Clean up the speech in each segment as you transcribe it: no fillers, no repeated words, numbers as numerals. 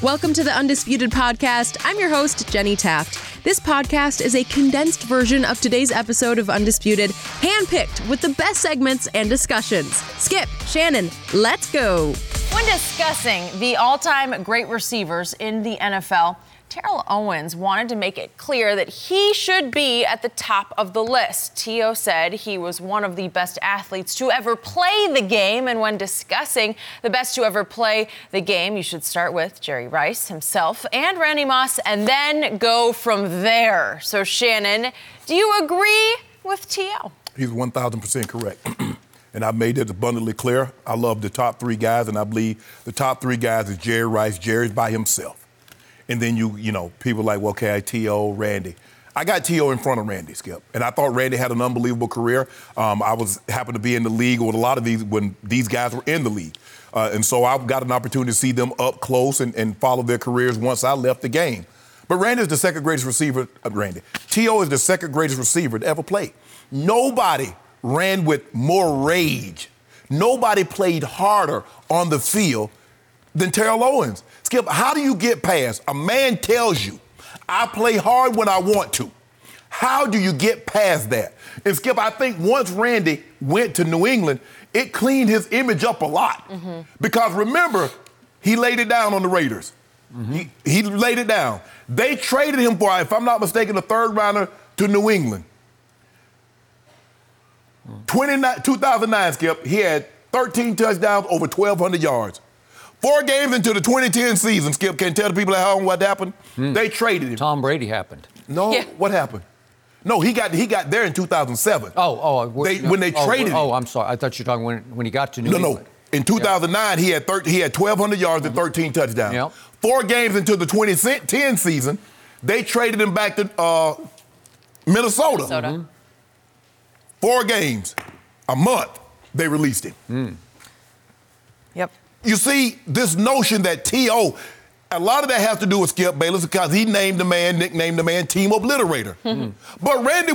Welcome to the Undisputed Podcast. I'm your host, Jenny Taft. This podcast is a condensed version of today's episode of Undisputed, handpicked with the best segments and discussions. Skip, Shannon, let's go. When discussing the all-time great receivers in the NFL, Terrell Owens wanted to make it clear that he should be at the top of the list. T.O. said he was one of the best athletes to ever play the game, and when discussing the best to ever play the game, you should start with Jerry Rice himself and Randy Moss, and then go from there. So, Shannon, do you agree with T.O.? He's 1,000% correct. And I made it abundantly clear. I love the top three guys, and I believe the top three guys is Jerry Rice. Jerry's by himself. And then you know, people like, well, okay, T.O., Randy. I got T.O. in front of Randy, Skip. And I thought Randy had an unbelievable career. I happened to be in the league with a lot of these when these guys were in the league. And so I got an opportunity to see them up close and follow their careers once I left the game. But Randy is the second greatest receiver. T.O. is the second greatest receiver to ever play. Nobody ran with more rage. Nobody played harder on the field than Terrell Owens. Skip, how do you get past? A man tells you, I play hard when I want to. How do you get past that? And Skip, I think once Randy went to New England, it cleaned his image up a lot. Mm-hmm. Because remember, he laid it down on the Raiders. Mm-hmm. He laid it down. They traded him for, if I'm not mistaken, a third rounder to New England. 2009, Skip, he had 13 touchdowns, over 1,200 yards. 4 games into the 2010 season, Skip, can tell the people at home what happened? They traded him. Tom Brady happened. No, yeah. What happened? No, he got there in 2007. When they traded him. Oh, I'm sorry. I thought you were talking when he got to New England. No. In 2009, he had 1,200 yards and 13 touchdowns. Yep. 4 games into the 2010 season, they traded him back to Minnesota. Mm-hmm. 4 games, a month, they released him. Yep. You see, this notion that T.O., a lot of that has to do with Skip Bayless because he nicknamed the man Team Obliterator. Mm-hmm. But Randy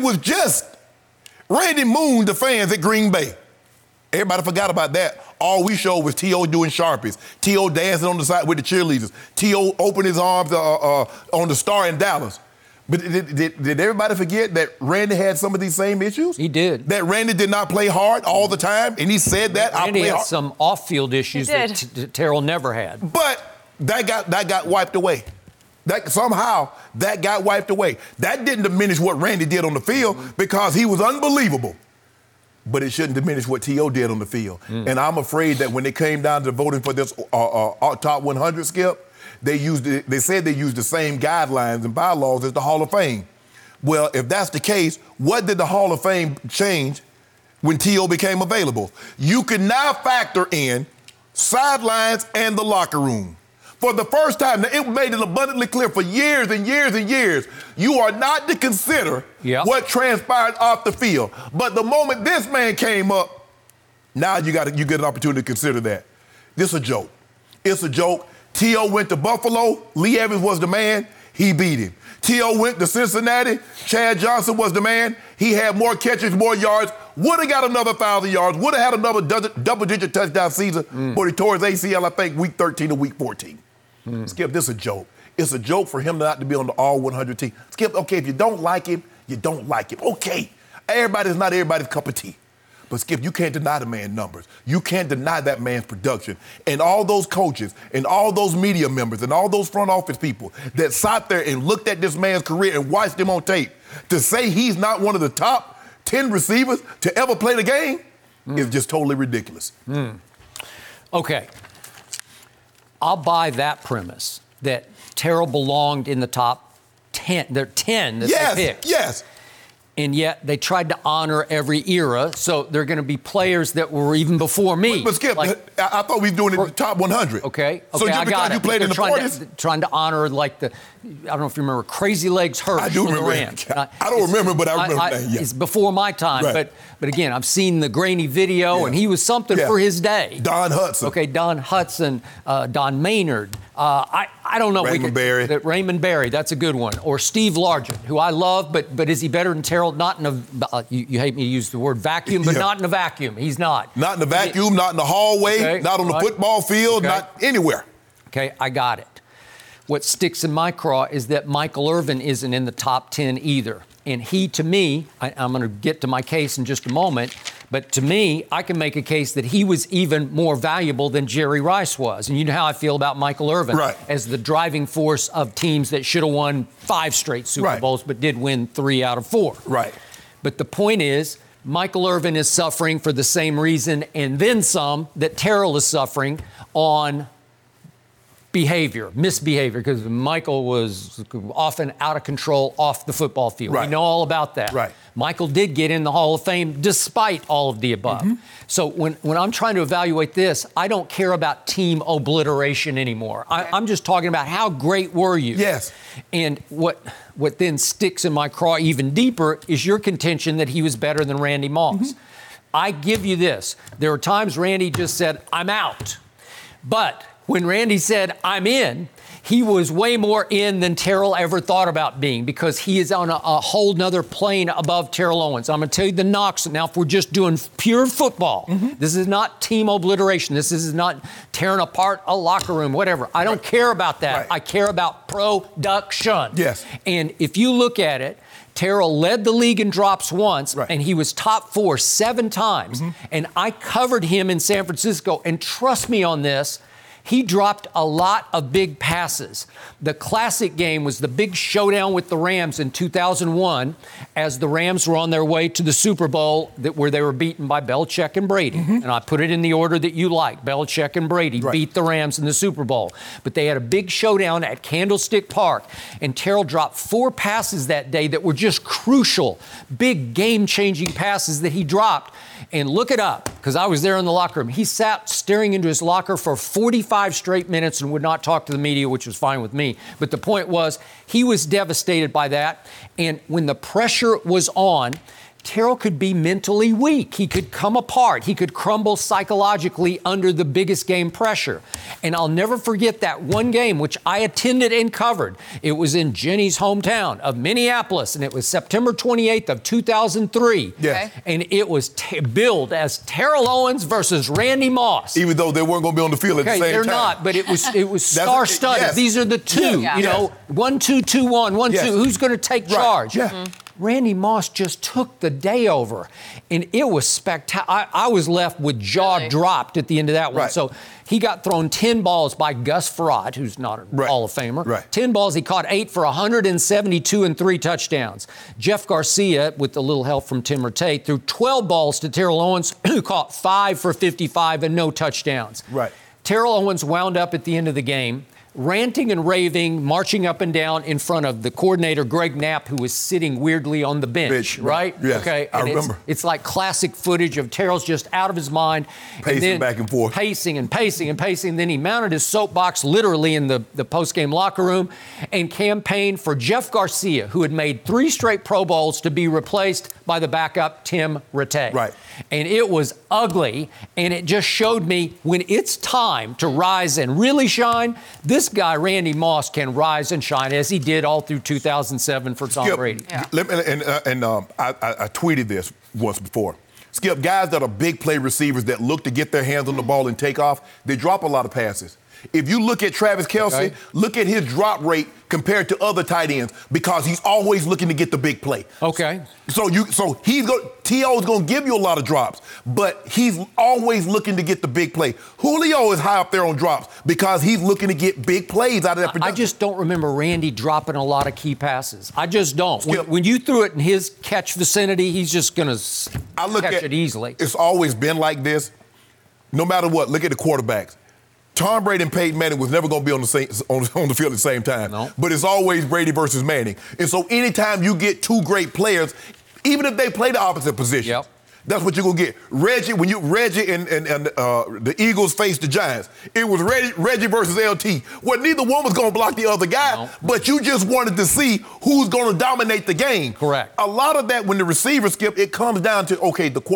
mooned the fans at Green Bay. Everybody forgot about that. All we showed was T.O. doing Sharpies, T.O. dancing on the side with the cheerleaders, T.O. opened his arms on the star in Dallas. But did everybody forget that Randy had some of these same issues? He did. That Randy did not play hard all the time, and he said that. Randy had some off-field issues that Terrell never had. But that got wiped away. Somehow that got wiped away. That didn't diminish what Randy did on the field because he was unbelievable. But it shouldn't diminish what T.O. did on the field. And I'm afraid that when it came down to voting for this top 100, Skip, they said they used the same guidelines and bylaws as the Hall of Fame. Well, if that's the case, what did the Hall of Fame change when T.O. became available? You can now factor in sidelines and the locker room. For the first time, now it made it abundantly clear for years and years and years, you are not to consider what transpired off the field. But the moment this man came up, now you get an opportunity to consider that. This is a joke. It's a joke. T.O. went to Buffalo. Lee Evans was the man. He beat him. T.O. went to Cincinnati. Chad Johnson was the man. He had more catches, more yards. Would have got another 1,000 yards. Would have had another double-digit touchdown season. But he tore his ACL, I think, week 13 or week 14. Skip, this is a joke. It's a joke for him not to be on the all-100 team. Skip, okay, if you don't like him, you don't like him. Okay. Everybody's not everybody's cup of tea. But, Skip, you can't deny the man's numbers. You can't deny that man's production. And all those coaches and all those media members and all those front office people that sat there and looked at this man's career and watched him on tape to say he's not one of the top 10 receivers to ever play the game is just totally ridiculous. Okay. I'll buy that premise that Terrell belonged in the top 10. There are 10 that they picked. Yes. And yet they tried to honor every era, so they're going to be players that were even before me. But Skip, I thought we were doing it in the top 100. Okay, so I got it. You played in the 40s? Trying to honor, like, I don't know if you remember, Crazy Legs Hirsch. I do remember. I don't remember, but I remember that. It's before my time, right. But again, I've seen the grainy video, and he was something for his day. Don Hudson. Okay, Don Hudson, Don Maynard. I don't know. Raymond Berry. Raymond Berry, that's a good one. Or Steve Largent, who I love, but is he better than Terrell? Not in a, you hate me to use the word vacuum, but not in a vacuum. He's not. Not in the vacuum, not in the hallway, not on the football field, not anywhere. Okay, I got it. what sticks in my craw is that Michael Irvin isn't in the top 10 either. And he, to me, I'm going to get to my case in just a moment, but to me, I can make a case that he was even more valuable than Jerry Rice was. And you know how I feel about Michael Irvin as the driving force of teams that should have won 5 straight Super Bowls, but did win 3 out of 4. Right. But the point is, Michael Irvin is suffering for the same reason and then some that Terrell is suffering on misbehavior, because Michael was often out of control off the football field. We know all about that. Right. Michael did get in the Hall of Fame despite all of the above. So when I'm trying to evaluate this, I don't care about team obliteration anymore. I'm just talking about how great were you? Yes. And what then sticks in my craw even deeper is your contention that he was better than Randy Moss. I give you this. There are times Randy just said, I'm out. But when Randy said, I'm in, he was way more in than Terrell ever thought about being, because he is on a whole nother plane above Terrell Owens. I'm going to tell you the knocks. Now, if we're just doing pure football, this is not team obliteration. This is not tearing apart a locker room, whatever. I don't care about that. I care about production. Yes. And if you look at it, Terrell led the league in drops once, and he was top 4 7 times. And I covered him in San Francisco, and trust me on this, he dropped a lot of big passes. The classic game was the big showdown with the Rams in 2001 as the Rams were on their way to the Super Bowl where they were beaten by Belichick and Brady. And I put it in the order that you like. Belichick and Brady beat the Rams in the Super Bowl. But they had a big showdown at Candlestick Park, and Terrell dropped 4 passes that day that were just crucial, big game-changing passes that he dropped. And look it up, because I was there in the locker room. He sat staring into his locker for 45 straight minutes and would not talk to the media, which was fine with me. But the point was, he was devastated by that. And when the pressure was on, Terrell could be mentally weak. He could come apart. He could crumble psychologically under the biggest game pressure. And I'll never forget that one game, which I attended and covered. It was in Jenny's hometown of Minneapolis, and it was September 28th of 2003. Yeah. And it was billed as Terrell Owens versus Randy Moss. Even though they weren't going to be on the field at the same time. They're not, but it was star-studded. These are the two, you know, 1, 2, 2, 1, 1, 2. Who's going to take charge? Randy Moss just took the day over, and it was spectacular. I was left with jaw dropped at the end of that one. So he got thrown 10 balls by Gus Frerotte, who's not a Hall of Famer. 10 balls, he caught 8 for 172 and 3 touchdowns. Jeff Garcia, with a little help from Tim Rattay, threw 12 balls to Terrell Owens, who caught 5 for 55 and no touchdowns. Terrell Owens wound up at the end of the game ranting and raving, marching up and down in front of the coordinator, Greg Knapp, who was sitting weirdly on the bench, right? Yes, okay. I remember. It's like classic footage of Terrell's just out of his mind. Pacing back and forth. Pacing and pacing and pacing. Then he mounted his soapbox literally in the post-game locker room and campaigned for Jeff Garcia, who had made 3 straight Pro Bowls, to be replaced by the backup Tim Rattay. And it was ugly, and it just showed me when it's time to rise and really shine, this guy, Randy Moss, can rise and shine as he did all through 2007 for Tom Brady. I tweeted this once before. Skip, guys that are big play receivers that look to get their hands on the ball and take off, they drop a lot of passes. If you look at Travis Kelce, look at his drop rate compared to other tight ends, because he's always looking to get the big play. So T.O.'s going to give you a lot of drops, but he's always looking to get the big play. Julio is high up there on drops because he's looking to get big plays out of that production. I just don't remember Randy dropping a lot of key passes. I just don't. When you threw it in his catch vicinity, he's just going to catch it easily. It's always been like this. No matter what, look at the quarterbacks. Tom Brady and Peyton Manning was never going to be on the field at the same time. But it's always Brady versus Manning. And so anytime you get 2 great players, even if they play the opposite position, that's what you're going to get. Reggie and the Eagles faced the Giants, it was Reggie versus LT. Well, neither one was going to block the other guy, but you just wanted to see who's going to dominate the game. A lot of that, when the receivers skip, it comes down to,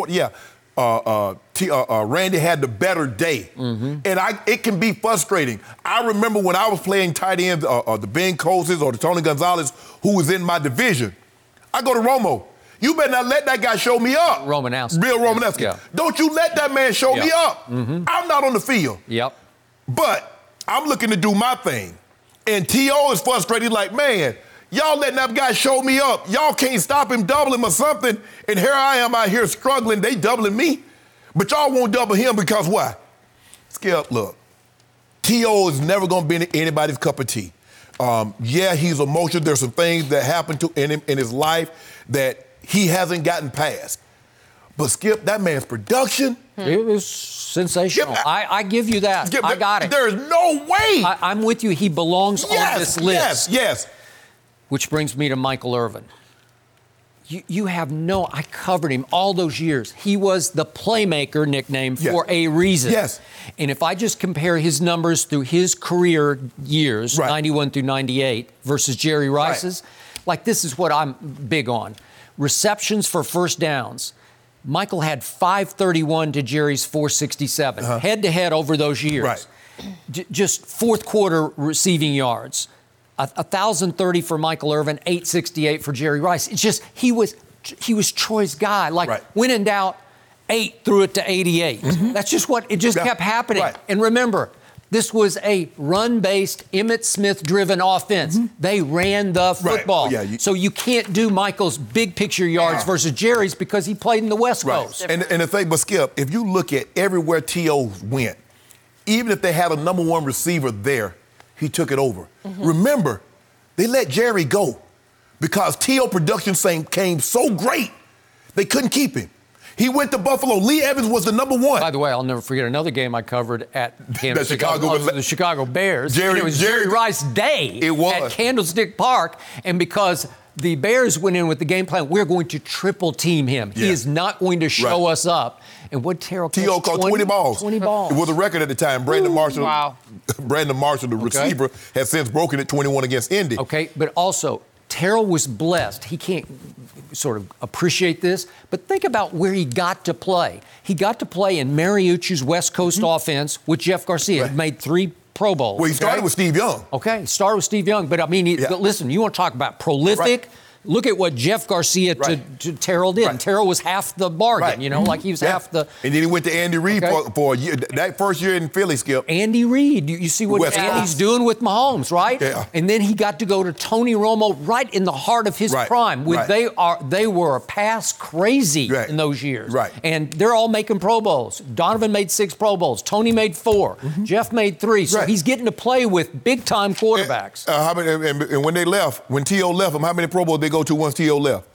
Randy had the better day. And it can be frustrating. I remember when I was playing tight ends, the Ben Coases or the Tony Gonzalez, who was in my division. I go to Romo. You better not let that guy show me up. Romanowski. Bill Romanowski. Don't you let that man show me up. I'm not on the field. But I'm looking to do my thing. And T.O. is frustrated, like, man, y'all letting that guy show me up. Y'all can't stop him, double him or something. And here I am out here struggling. They doubling me. But y'all won't double him because why? Skip, look, T.O. is never going to be anybody's cup of tea. Yeah, he's emotional. There's some things that happened to in his life that he hasn't gotten past. But Skip, that man's production. It was sensational. Skip, I give you that. Skip, I got it. There's no way. I'm with you. He belongs on this list. Yes. Which brings me to Michael Irvin. You have I covered him all those years. He was the playmaker nickname for a reason. Yes. And if I just compare his numbers through his career years, 91 through 98, versus Jerry Rice's, like this is what I'm big on. Receptions for first downs. Michael had 531 to Jerry's 467, head-to-head over those years. Right. Just fourth quarter receiving yards. 1,030 for Michael Irvin, 868 for Jerry Rice. It's just he was Troy's guy. Like when in doubt, 8 threw it to 88. That's just what it just kept happening. Right. And remember, this was a run-based, Emmitt Smith-driven offense. They ran the football. So you can't do Michael's big picture yards versus Jerry's because he played in the West Coast. And the thing, but Skip, if you look at everywhere T.O. went, even if they had a number one receiver there, he took it over. Remember, they let Jerry go because T.O. production came so great, they couldn't keep him. He went to Buffalo. Lee Evans was the number one. By the way, I'll never forget another game I covered at the Chicago Bears. It was Jerry Rice Day at Candlestick Park. And because the Bears went in with the game plan, we're going to triple team him. He is not going to show us up. And what Terrell catch? T.O. caught 20 balls. 20 balls. It was a record at the time. Brandon Marshall, the receiver, has since broken it 21 against Indy. Okay, but also, Terrell was blessed. He can't sort of appreciate this, but think about where he got to play. He got to play in Mariucci's West Coast offense with Jeff Garcia. He made 3 Pro Bowls. Well, he started with Steve Young. Okay, started with Steve Young, but I mean, listen, you want to talk about prolific? Look at what Jeff Garcia to Terrell did. Terrell was half the bargain, you know, like he was half the... And then he went to Andy Reid for a year. That first year in Philly, Skip. Andy Reid. You see what Andy's doing with Mahomes, right? Yeah. And then he got to go to Tony Romo right in the heart of his prime. They were pass crazy in those years. Right. And they're all making Pro Bowls. Donovan made 6 Pro Bowls. Tony made 4. Jeff made 3. So he's getting to play with big-time quarterbacks. And when they left, when T.O. left them, how many Pro Bowls they go to once T.O. left?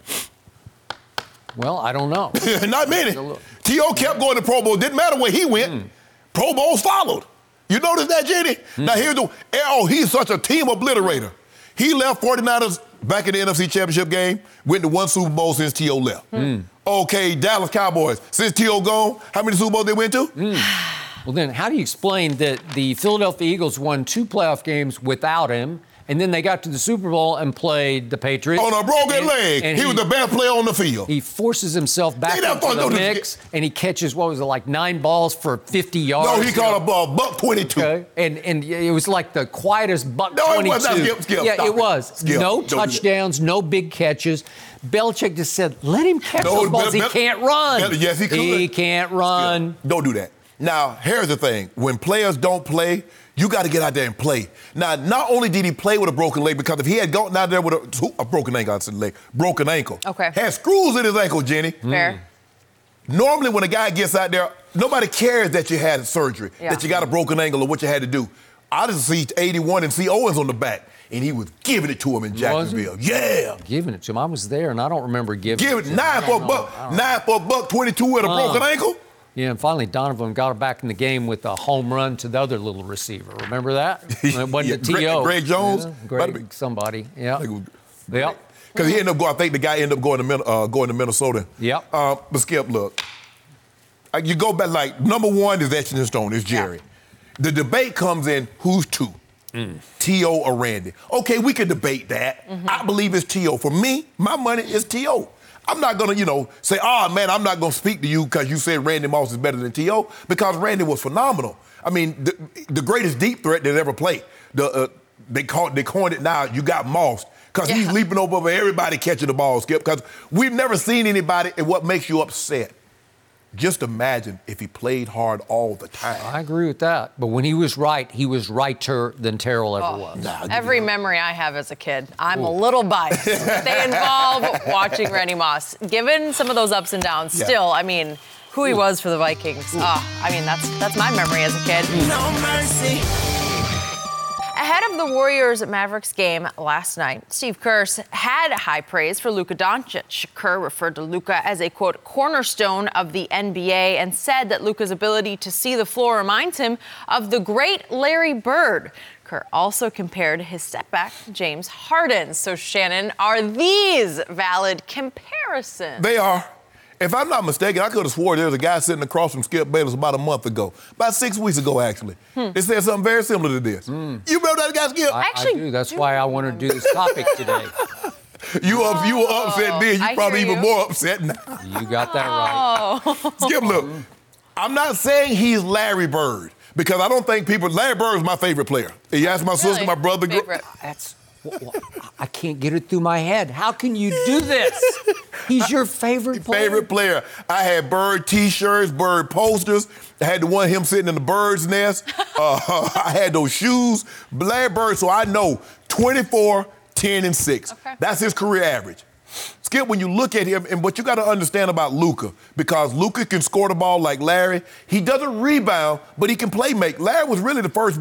Well, I don't know. Not many. T.O. kept going to Pro Bowl. Didn't matter where he went. Pro Bowls followed. You notice that, Jenny? Now, he's such a team obliterator. He left 49ers back in the NFC Championship game, went to 1 Super Bowl since T.O. left. Okay, Dallas Cowboys. Since T.O. gone, how many Super Bowls they went to? Well, then how do you explain that the Philadelphia Eagles won 2 playoff games without him, and then they got to the Super Bowl and played the Patriots? On a broken leg. And he was the best player on the field. He forces himself back into the mix, and he catches, 9 balls for 50 yards? No, he caught a ball, buck 22. Okay. And it was like the quietest buck 22. No, it was not. Skip, yeah, it was. Skip, no touchdowns, no big catches. Belichick just said, let him catch those balls. He can't run. Yes, he could. He can't run. Skip, don't do that. Now, here's the thing. When players don't play, you got to get out there and play. Now, not only did he play with a broken leg, because if he had gone out there with a broken ankle, I said leg, broken ankle. Okay. Had screws in his ankle, Jenny. Fair. Normally, when a guy gets out there, nobody cares that you had surgery, that you got a broken ankle or what you had to do. I just see 81 and see Owens on the back, and he was giving it to him in Jacksonville. Yeah. Giving it to him. I was there, and I don't remember giving it to him. 9 for a buck 22 with a broken ankle? Yeah, and finally Donovan got back in the game with a home run to the other little receiver. Remember that? It wasn't the T.O. Greg Jones? Yeah, Greg somebody, yeah. Because he ended up going, I think the guy ended up going to Minnesota. Yep. But Skip, look, you go back, number 1 is etched in stone, is Jerry. Yeah. The debate comes in, who's 2? T.O. or Randy. Okay, we can debate that. I believe it's T.O. For me, my money is T.O. I'm not going to, say, man, I'm not going to speak to you because you said Randy Moss is better than T.O. because Randy was phenomenal. I mean, the greatest deep threat that ever played. They coined it now, you got Moss, because he's leaping over everybody catching the ball, Skip, because we've never seen anybody, and what makes you upset? Just imagine if he played hard all the time. I agree with that. But when he was righter than Terrell ever was. Every memory I have as a kid, I'm a little biased. They involve watching Randy Moss. Given some of those ups and downs, still, I mean, who he was for the Vikings. I mean, that's my memory as a kid. No mercy. Ahead of the Warriors-Mavericks game last night, Steve Kerr had high praise for Luka Doncic. Kerr referred to Luka as a, quote, cornerstone of the NBA and said that Luka's ability to see the floor reminds him of the great Larry Bird. Kerr also compared his step back to James Harden. So, Shannon, are these valid comparisons? They are. If I'm not mistaken, I could have swore there was a guy sitting across from Skip Bayless about a month ago. About 6 weeks ago, actually. They said something very similar to this. You remember that guy, Skip? I do. That's why I want to do this topic today. You were upset then. You probably even more upset now. You got that right. Skip, look, I'm not saying he's Larry Bird because I don't think Larry Bird is my favorite player. You ask my sister, my brother. I can't get it through my head. How can you do this? He's your favorite player? Favorite player. I had Bird T-shirts, Bird posters. I had the one him sitting in the bird's nest. I had those shoes. Larry Bird, so I know 24, 10, and 6. Okay. That's his career average. Skip, when you look at him, and what you got to understand about Luka, because Luka can score the ball like Larry, he doesn't rebound, but he can play make. Larry was really the first,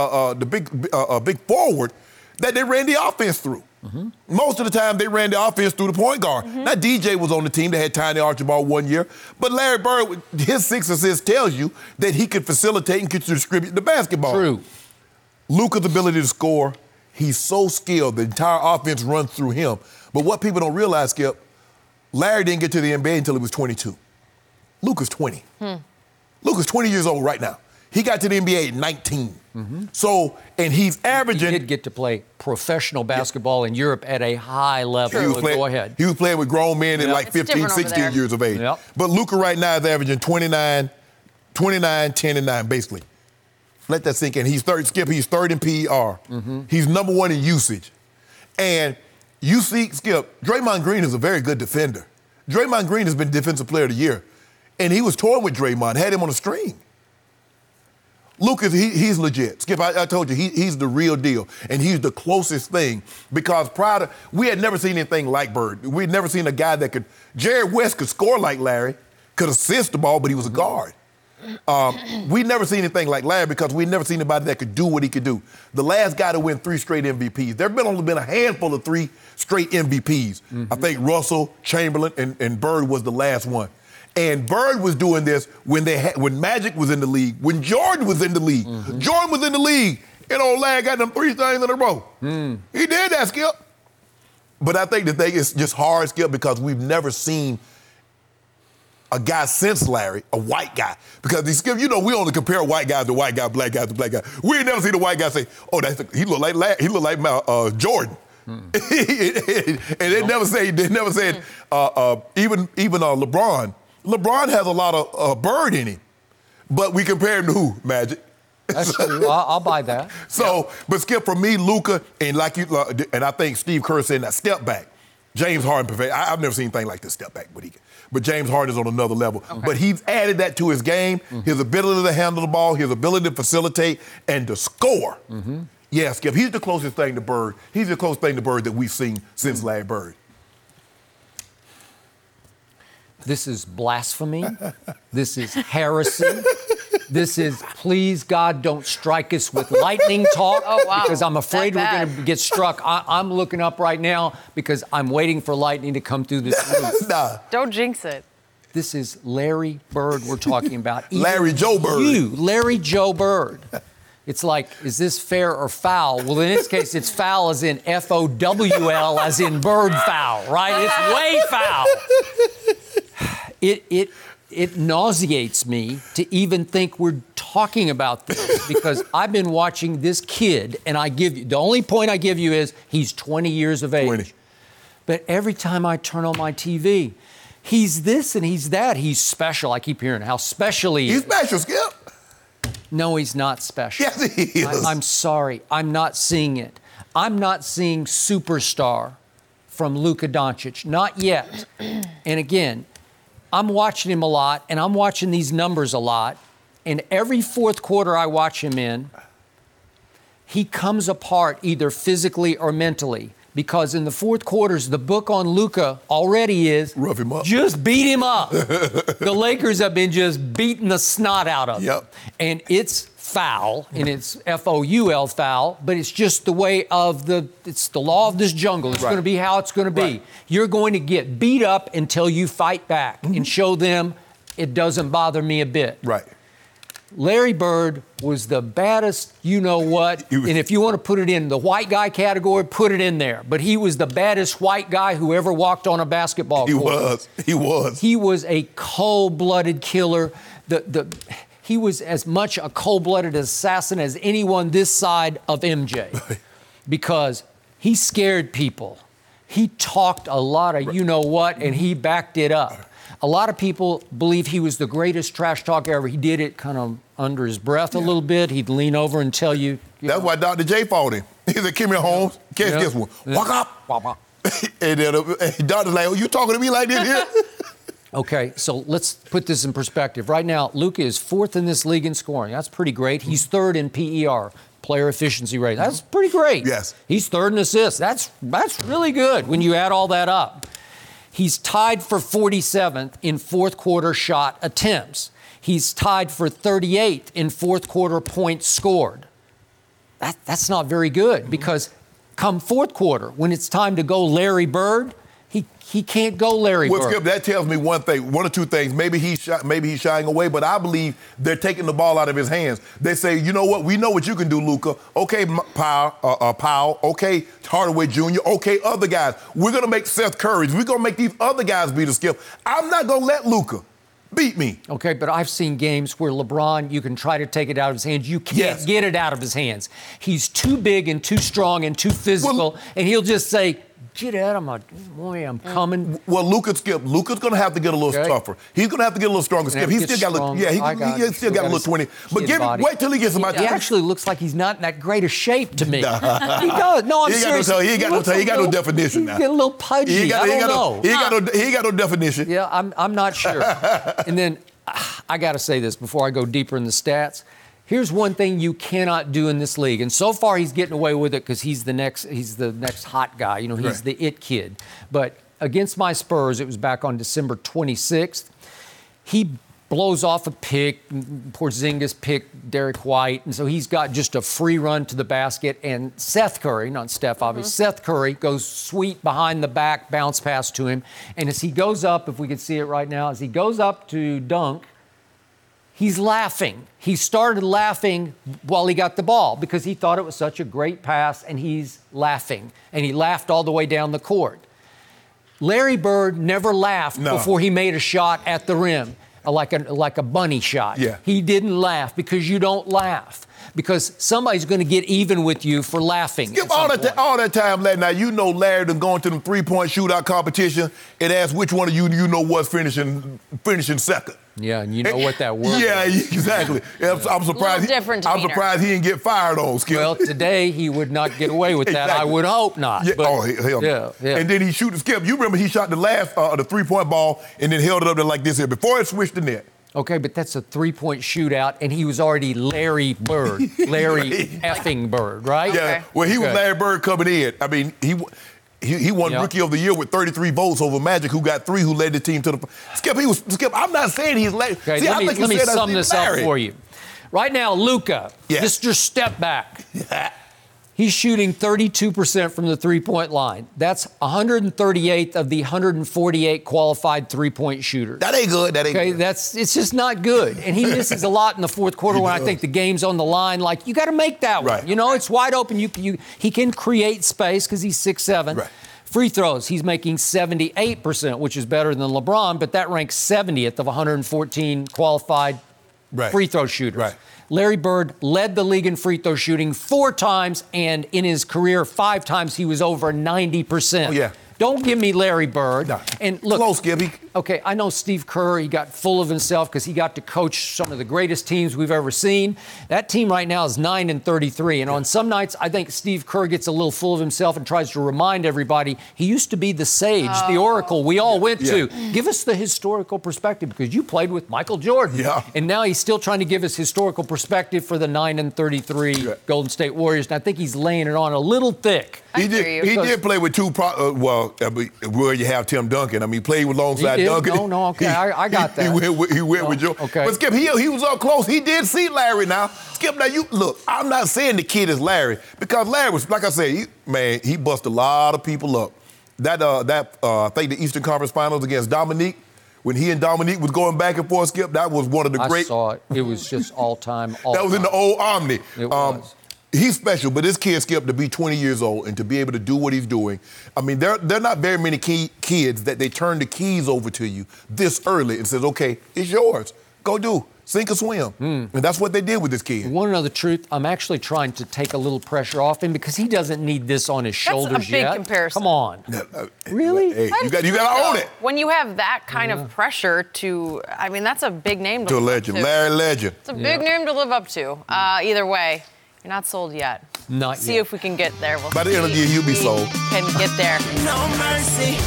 big forward that they ran the offense through. Most of the time, they ran the offense through the point guard. Now, DJ was on the team. They had Tiny Archibald 1 year. But Larry Bird, his 6 assists tells you that he could facilitate and could distribute the basketball. True. Luka's ability to score, he's so skilled. The entire offense runs through him. But what people don't realize, Skip, Larry didn't get to the NBA until he was 22. Luka's 20. Luka's 20 years old right now. He got to the NBA at 19. So, and he's averaging. He did get to play professional basketball in Europe at a high level. Go ahead. He was playing with grown men at like 15, 16 years of age. But Luka right now is averaging 29, 10, and 9, basically. Let that sink in. He's third, Skip, he's third in PER. He's number 1 in usage. And you see, Skip, Draymond Green is a very good defender. Draymond Green has been Defensive Player of the Year. And he was toying with Draymond, had him on a string. Luka, he's legit. Skip, I told you, he's the real deal. And he's the closest thing because we had never seen anything like Bird. We had never seen a guy that could, Jerry West could score like Larry, could assist the ball, but he was a guard. We'd never seen anything like Larry because we'd never seen anybody that could do what he could do. The last guy to win 3 straight MVPs. There have only been a handful of 3 straight MVPs. I think Russell, Chamberlain, and Bird was the last one. And Bird was doing this when Magic was in the league, when Jordan was in the league. Jordan was in the league, and old lad got them 3 things in a row. He did that, Skip. But I think the thing is just hard, Skip, because we've never seen a guy since Larry, a white guy. Because, Skip, you know, we only compare white guys to white guys, black guys to black guys. We ain't never seen a white guy say, oh, he look like Larry, he look like Jordan. And they never said even LeBron. LeBron has a lot of Bird in him, but we compare him to who? Magic. That's true. I'll buy that. So, but Skip, for me, Luka, and and I think Steve Kerr said that step back. James Harden, I've never seen anything like this step back, but James Harden is on another level. Okay. But he's added that to his game, his ability to handle the ball, his ability to facilitate and to score. Yeah, Skip, he's the closest thing to Bird. He's the closest thing to Bird that we've seen since Larry Bird. This is blasphemy. This is heresy. This is, please, God, don't strike us with lightning talk. Because I'm afraid we're going to get struck. I'm looking up right now because I'm waiting for lightning to come through this roof. Don't jinx it. This is Larry Bird we're talking about. Larry Joe Bird. Larry Joe Bird. It's like, is this fair or foul? Well, in this case, it's foul as in F-O-W-L, as in bird foul, right? It's way foul. It nauseates me to even think we're talking about this because I've been watching this kid, and the only point I give you is he's 20 years of age. 20. But every time I turn on my TV, he's this and he's that. He's special. I keep hearing how special he is. He's special, Skip. No, he's not special. Yes, he is. I'm sorry. I'm not seeing it. I'm not seeing superstar from Luka Doncic. Not yet. And again, I'm watching him a lot, and I'm watching these numbers a lot. And every fourth quarter I watch him in, he comes apart either physically or mentally. Because in the fourth quarters, the book on Luka already is rough him up. Just beat him up. The Lakers have been just beating the snot out of him. Yep. And it's foul, and it's F-O-U-L foul, but it's just the way of it's the law of this jungle. It's going to be how it's going to be. Right. You're going to get beat up until you fight back and show them it doesn't bother me a bit. Right. Larry Bird was the baddest, you know what, and if you want to put it in the white guy category, put it in there. But he was the baddest white guy who ever walked on a basketball court. He was. He was a cold-blooded killer. He was as much a cold-blooded assassin as anyone this side of MJ because he scared people. He talked a lot of you know what, and he backed it up. A lot of people believe he was the greatest trash talker ever. He did it kind of under his breath a little bit. He'd lean over and tell you. That's why Dr. J fought him. He said, "Give me Holmes, catch this one. Walk up." And then Doctor's like, "Oh, you talking to me like this here?" Okay, so let's put this in perspective. Right now, Luka is 4th in this league in scoring. That's pretty great. He's 3rd in PER, player efficiency rate. That's pretty great. Yes. He's 3rd in assists. That's really good when you add all that up. He's tied for 47th in fourth quarter shot attempts. He's tied for 38th in fourth quarter points scored. That's not very good because come fourth quarter, when it's time to go Larry Bird, he can't go Larry Bird. Well, Skip, that tells me one thing, one or two things. Maybe he's shying away, but I believe they're taking the ball out of his hands. They say, you know what? We know what you can do, Luka. Okay, Powell. Okay, Hardaway Jr. Okay, other guys. We're going to make Seth Curry. We're going to make these other guys beat us, Skip. I'm not going to let Luka beat me. Okay, but I've seen games where LeBron, you can try to take it out of his hands. You can't get it out of his hands. He's too big and too strong and too physical, and he'll just say, get out of my way, I'm coming. Well, Luka's going to have to get a little tougher. He's going to have to get a little stronger. Skip. He's still got a little, he still got a little 20. But wait till he gets about. He actually looks like he's not in that great a shape to me. He does. No, I'm serious. He ain't got no definition now. He's a little pudgy. I don't know. He ain't got no definition. Yeah, I'm not sure. And then I got to say this before I go deeper in the stats. Here's one thing you cannot do in this league, and so far he's getting away with it because he's the next hot guy. You know, he's the it kid. But against my Spurs, it was back on December 26th. He blows off a pick. Porzingis picked Derek White, and so he's got just a free run to the basket. And Seth Curry, not Steph, obviously, Seth Curry goes sweet behind the back, bounce pass to him. And as he goes up, if we could see it right now, as he goes up to dunk, he's laughing. He started laughing while he got the ball because he thought it was such a great pass, and he's laughing. And he laughed all the way down the court. Larry Bird never laughed before he made a shot at the rim, like a bunny shot. Yeah. He didn't laugh because you don't laugh. Because somebody's going to get even with you for laughing. Skip, all that time, Larry. Now, you know Larry done going to the three-point shootout competition and asked which one of you know what's finishing second. Yeah, and you know what that word Yeah, exactly. I'm surprised. I'm surprised he didn't get fired on, Skip. Well, today he would not get away with that. Exactly. I would hope not. Yeah. But, hell no. Yeah. And then he shoot the Skip. You remember he shot the last the three-point ball and then held it up there like this here before it switched the net. Okay, but that's a three-point shootout, and he was already Larry Bird, Larry effing Bird, right? Yeah. Okay. Well, he was Larry Bird coming in. I mean, he won Rookie of the Year with 33 votes over Magic, who got 3, who led the team to the Skip. I'm not saying he's Larry. Okay, let me sum this up for you. Right now, Luka, Mr. Step Back. He's shooting 32% from the three-point line. That's 138th of the 148 qualified three-point shooters. That ain't good. It's just not good. And he misses a lot in the fourth quarter when I think the game's on the line. Like, you got to make that one. You know, it's wide open. He can create space because he's 6'7". Right. Free throws, he's making 78%, which is better than LeBron, but that ranks 70th of 114 qualified free throw shooters. Right. Larry Bird led the league in free throw shooting 4 times, and in his career, 5 times he was over 90%. Oh, yeah. Don't give me Larry Bird. No. And look, close, Skip. okay, I know Steve Kerr, he got full of himself because he got to coach some of the greatest teams we've ever seen. That team right now is 9-33. And on some nights, I think Steve Kerr gets a little full of himself and tries to remind everybody he used to be the sage, the oracle we all went to. Give us the historical perspective because you played with Michael Jordan. Yeah. And now he's still trying to give us historical perspective for the 9-33 Golden State Warriors. And I think he's laying it on a little thick. He did play with two, where you have Tim Duncan. I mean, he played alongside Duncan. No, okay, I got that. He went with Joe. Okay. But Skip, he was up close. He did see Larry now. Skip, now you look, I'm not saying the kid is Larry because Larry was, like I said, he busted a lot of people up. I think the Eastern Conference Finals against Dominique, when he and Dominique was going back and forth, Skip, that was one of the great. I saw it. It was just all-time. That was in the old Omni. It was. He's special, but this kid, Skip, to be 20 years old and to be able to do what he's doing, I mean, there are not very many kids that they turn the keys over to you this early and says, okay, it's yours. Go do. Sink or swim. And that's what they did with this kid. You want to know the truth? I'm actually trying to take a little pressure off him because he doesn't need this on his shoulders yet. That's a big comparison. Come on. Really? Hey, you got to own it. When you have that kind of pressure that's a big name to To a live legend, up to. Larry Legend. It's a big name to live up to. Either way, you're not sold yet. Not See yet. if we can get there. By the end of the year, you'll be sold. Can get there. No mercy.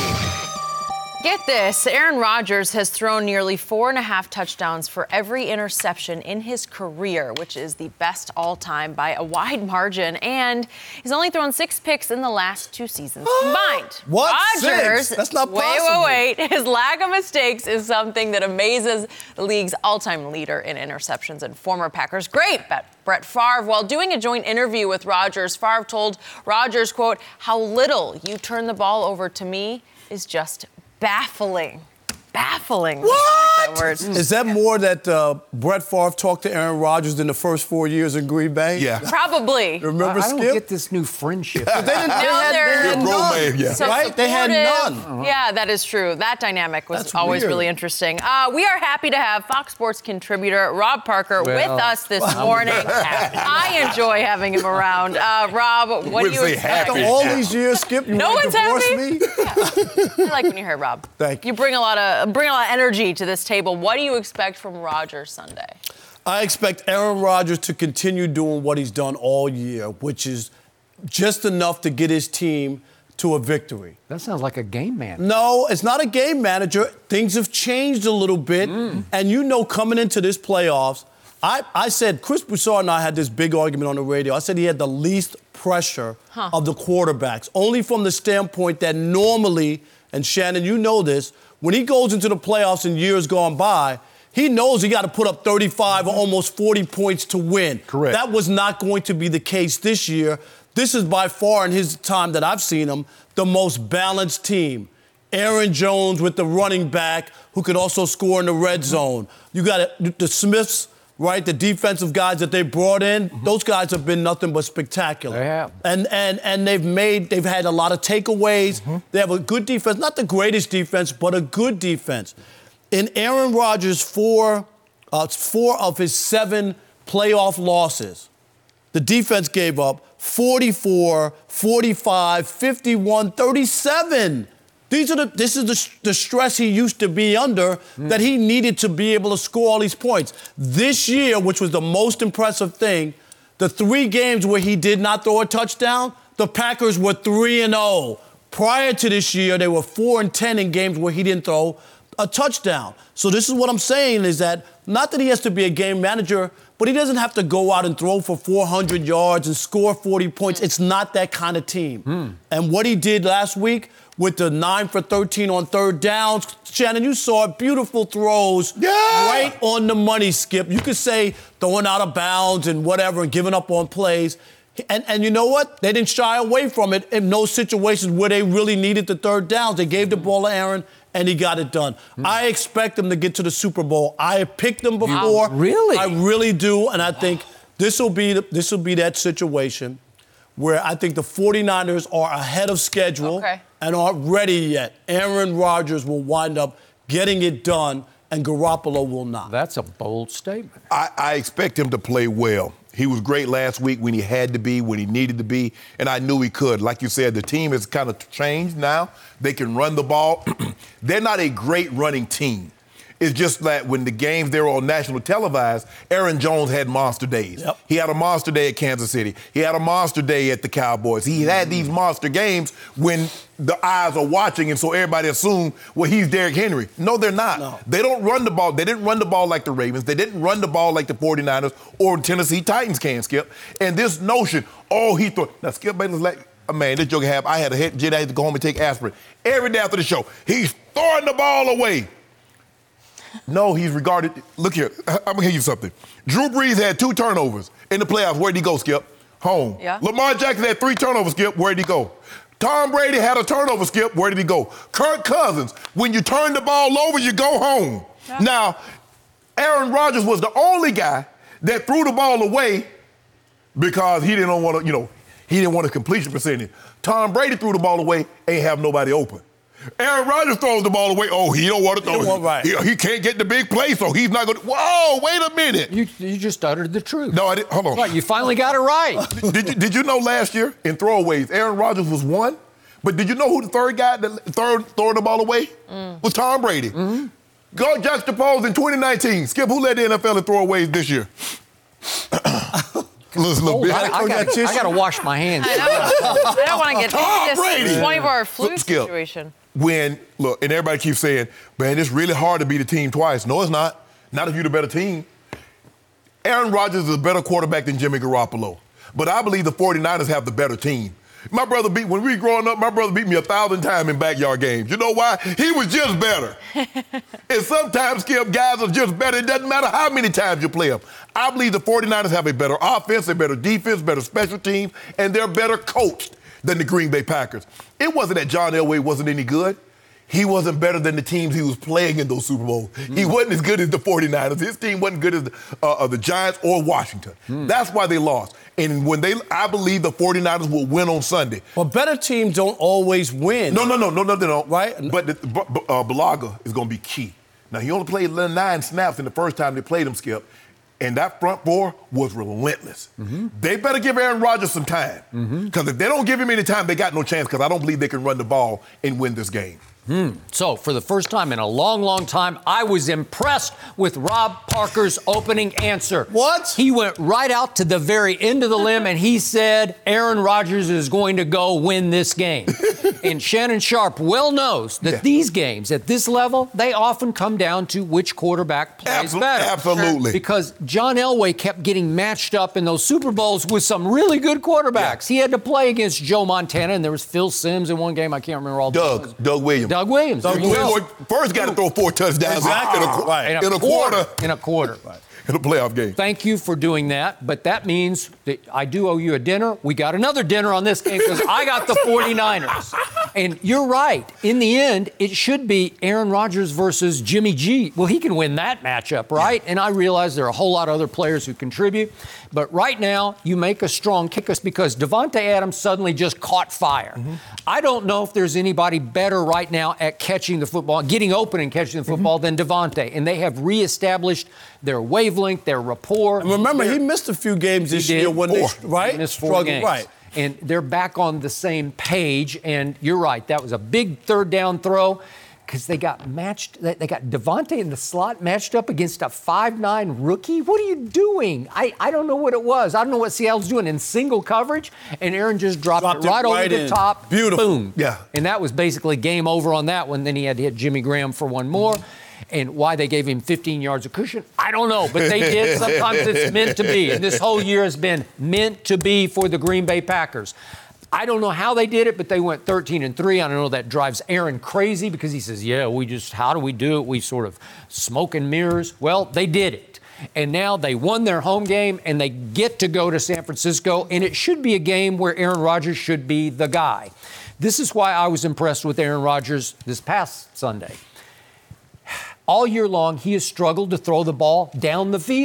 Get this, Aaron Rodgers has thrown nearly 4.5 touchdowns for every interception in his career, which is the best all-time by a wide margin, and he's only thrown 6 picks in the last 2 seasons combined. What? Rodgers, 6? That's not possible. Wait. His lack of mistakes is something that amazes the league's all-time leader in interceptions and former Packers great Brett Favre. While doing a joint interview with Rodgers, Favre told Rodgers, quote, "How little you turn the ball over to me is just baffling." Baffling. What? I like that word. Is that more that Brett Favre talked to Aaron Rodgers in the first 4 years in Green Bay? Yeah. Probably. Remember I don't Skip? get this new friendship. They had Bro, none. man, yeah. So Right? They had supportive. none. Yeah, that is true. That dynamic was That's always weird. really interesting. We are happy to have Fox Sports contributor Rob Parker with us this morning. I enjoy having him around. Rob, what do Wouldn't you say expect? happy. After all these years, Skip, you No want one's to divorce happy. me? I like when you hear Rob. Thank you. You bring a lot of energy to this table. What do you expect from Rodgers Sunday? I expect Aaron Rodgers to continue doing what he's done all year, which is just enough to get his team to a victory. That sounds like a game man. No, it's not a game manager. Things have changed a little bit. And coming into this playoffs, I said, Chris Broussard and I had this big argument on the radio. I said he had the least pressure of the quarterbacks, only from the standpoint that normally, and Shannon, you know this, when he goes into the playoffs in years gone by, he knows he got to put up 35 or almost 40 points to win. Correct. That was not going to be the case this year. This is by far, in his time that I've seen him, the most balanced team. Aaron Jones with the running back who could also score in the red zone. You got the Smiths, right? The defensive guys that they brought in, those guys have been nothing but spectacular. They have. And they've had a lot of takeaways. They have a good defense, not the greatest defense, but a good defense. In Aaron Rodgers' four of his 7 playoff losses, the defense gave up 44, 45, 51, 37. This is the stress he used to be under that he needed to be able to score all these points. This year, which was the most impressive thing, the 3 games where he did not throw a touchdown, the Packers were 3-0. Prior to this year, they were 4-10 in games where he didn't throw a touchdown. So this is what I'm saying is that not that he has to be a game manager, but he doesn't have to go out and throw for 400 yards and score 40 points. It's not that kind of team. And what he did last week with the 9 for 13 on third downs, Shannon, you saw it, beautiful throws right on the money, Skip. You could say throwing out of bounds and whatever and giving up on plays. And you know what? They didn't shy away from it in those situations where they really needed the third downs. They gave the ball to Aaron, and he got it done. I expect them to get to the Super Bowl. I have picked them before. Really? I really do, and I think this will be that situation where I think the 49ers are ahead of schedule and aren't ready yet. Aaron Rodgers will wind up getting it done, and Garoppolo will not. That's a bold statement. I expect him to play well. He was great last week when he had to be, when he needed to be, and I knew he could. Like you said, the team has kind of changed now. They can run the ball. They're not a great running team. It's just that when the games they were on national televised, Aaron Jones had monster days. Yep. He had a monster day at Kansas City. He had a monster day at the Cowboys. He had these monster games when the eyes are watching, and so everybody assumed, well, he's Derrick Henry. No, they're not. No. They don't run the ball. They didn't run the ball like the Ravens. They didn't run the ball like the 49ers or Tennessee Titans can, Skip. And this notion, he threw. Now, Skip Bayless, man, this joke happened. I had to go home and take aspirin every day after the show. He's throwing the ball away. No, he's regarded. Look here, I'm gonna give you something. Drew Brees had 2 turnovers in the playoffs. Where'd he go, Skip? Home. Yeah. Lamar Jackson had 3 turnovers, Skip. Where'd he go? Tom Brady had a turnover, Skip. Where did he go? Kirk Cousins, when you turn the ball over, you go home. Yeah. Now, Aaron Rodgers was the only guy that threw the ball away because he didn't want to, he didn't want a completion percentage. Tom Brady threw the ball away, ain't have nobody open. Aaron Rodgers throws the ball away. He don't want to throw it. He can't get the big play, so he's not going to. Whoa, wait a minute. You just uttered the truth. No, I didn't. Hold on. Right, you finally got it right. Did you know last year in throwaways, Aaron Rodgers was 1? But did you know who the third guy that throwing the ball away? Was Tom Brady. Mm-hmm. Go juxtapose in 2019. Skip, who led the NFL in throwaways this year? I got to wash my hands. I don't want to get Tom Brady. 24-hour flu situation. And everybody keeps saying, man, it's really hard to beat a team twice. No, it's not. Not if you're the better team. Aaron Rodgers is a better quarterback than Jimmy Garoppolo. But I believe the 49ers have the better team. When we were growing up, my brother beat me 1,000 times in backyard games. You know why? He was just better. And sometimes, Skip, guys are just better. It doesn't matter how many times you play them. I believe the 49ers have a better offense, a better defense, better special teams, and they're better coached than the Green Bay Packers. It wasn't that John Elway wasn't any good. He wasn't better than the teams he was playing in those Super Bowls. He wasn't as good as the 49ers. His team wasn't good as the Giants or Washington. That's why they lost. And I believe the 49ers will win on Sunday. Well, better teams don't always win. No, they don't. Right? But Bulaga is going to be key. Now, he only played 9 snaps in the first time they played him, Skip. And that front four was relentless. Mm-hmm. They better give Aaron Rodgers some time. Because if they don't give him any time, they got no chance, because I don't believe they can run the ball and win this game. So, for the first time in a long, long time, I was impressed with Rob Parker's opening answer. What? He went right out to the very end of the limb, and he said Aaron Rodgers is going to go win this game. And Shannon Sharpe well knows that these games, at this level, they often come down to which quarterback plays better. Absolutely. Because John Elway kept getting matched up in those Super Bowls with some really good quarterbacks. Yeah. He had to play against Joe Montana, and there was Phil Simms in one game. I can't remember all the names. Doug Williams. Doug Williams. First got to throw 4 touchdowns exactly. in a quarter. In a quarter. Right. In a playoff game. Thank you for doing that, but that means that I do owe you a dinner. We got another dinner on this game because I got the 49ers. And you're right. In the end, it should be Aaron Rodgers versus Jimmy G. Well, he can win that matchup, right? Yeah. And I realize there are a whole lot of other players who contribute. But right now, you make a strong kick because Davante Adams suddenly just caught fire. I don't know if there's anybody better right now at catching the football, getting open and catching the football than Davante. And they have reestablished their wavelength, their rapport. And remember, he missed a few games this year when they, right? He missed 4 games. Right. And they're back on the same page. And you're right, that was a big third down throw because they got matched. They got Davante in the slot matched up against a 5'9" rookie. What are you doing? I don't know what it was. I don't know what Seattle's doing in single coverage. And Aaron just dropped it right over the top. Beautiful. Boom. Yeah. And that was basically game over on that one. Then he had to hit Jimmy Graham for one more. And why they gave him 15 yards of cushion, I don't know. But they did. Sometimes it's meant to be. And this whole year has been meant to be for the Green Bay Packers. I don't know how they did it, but they went 13-3. I know that drives Aaron crazy because he says, how do we do it? We sort of smoke and mirrors. Well, they did it. And now they won their home game, and they get to go to San Francisco, and it should be a game where Aaron Rodgers should be the guy. This is why I was impressed with Aaron Rodgers this past Sunday. All year long, he has struggled to throw the ball down the field.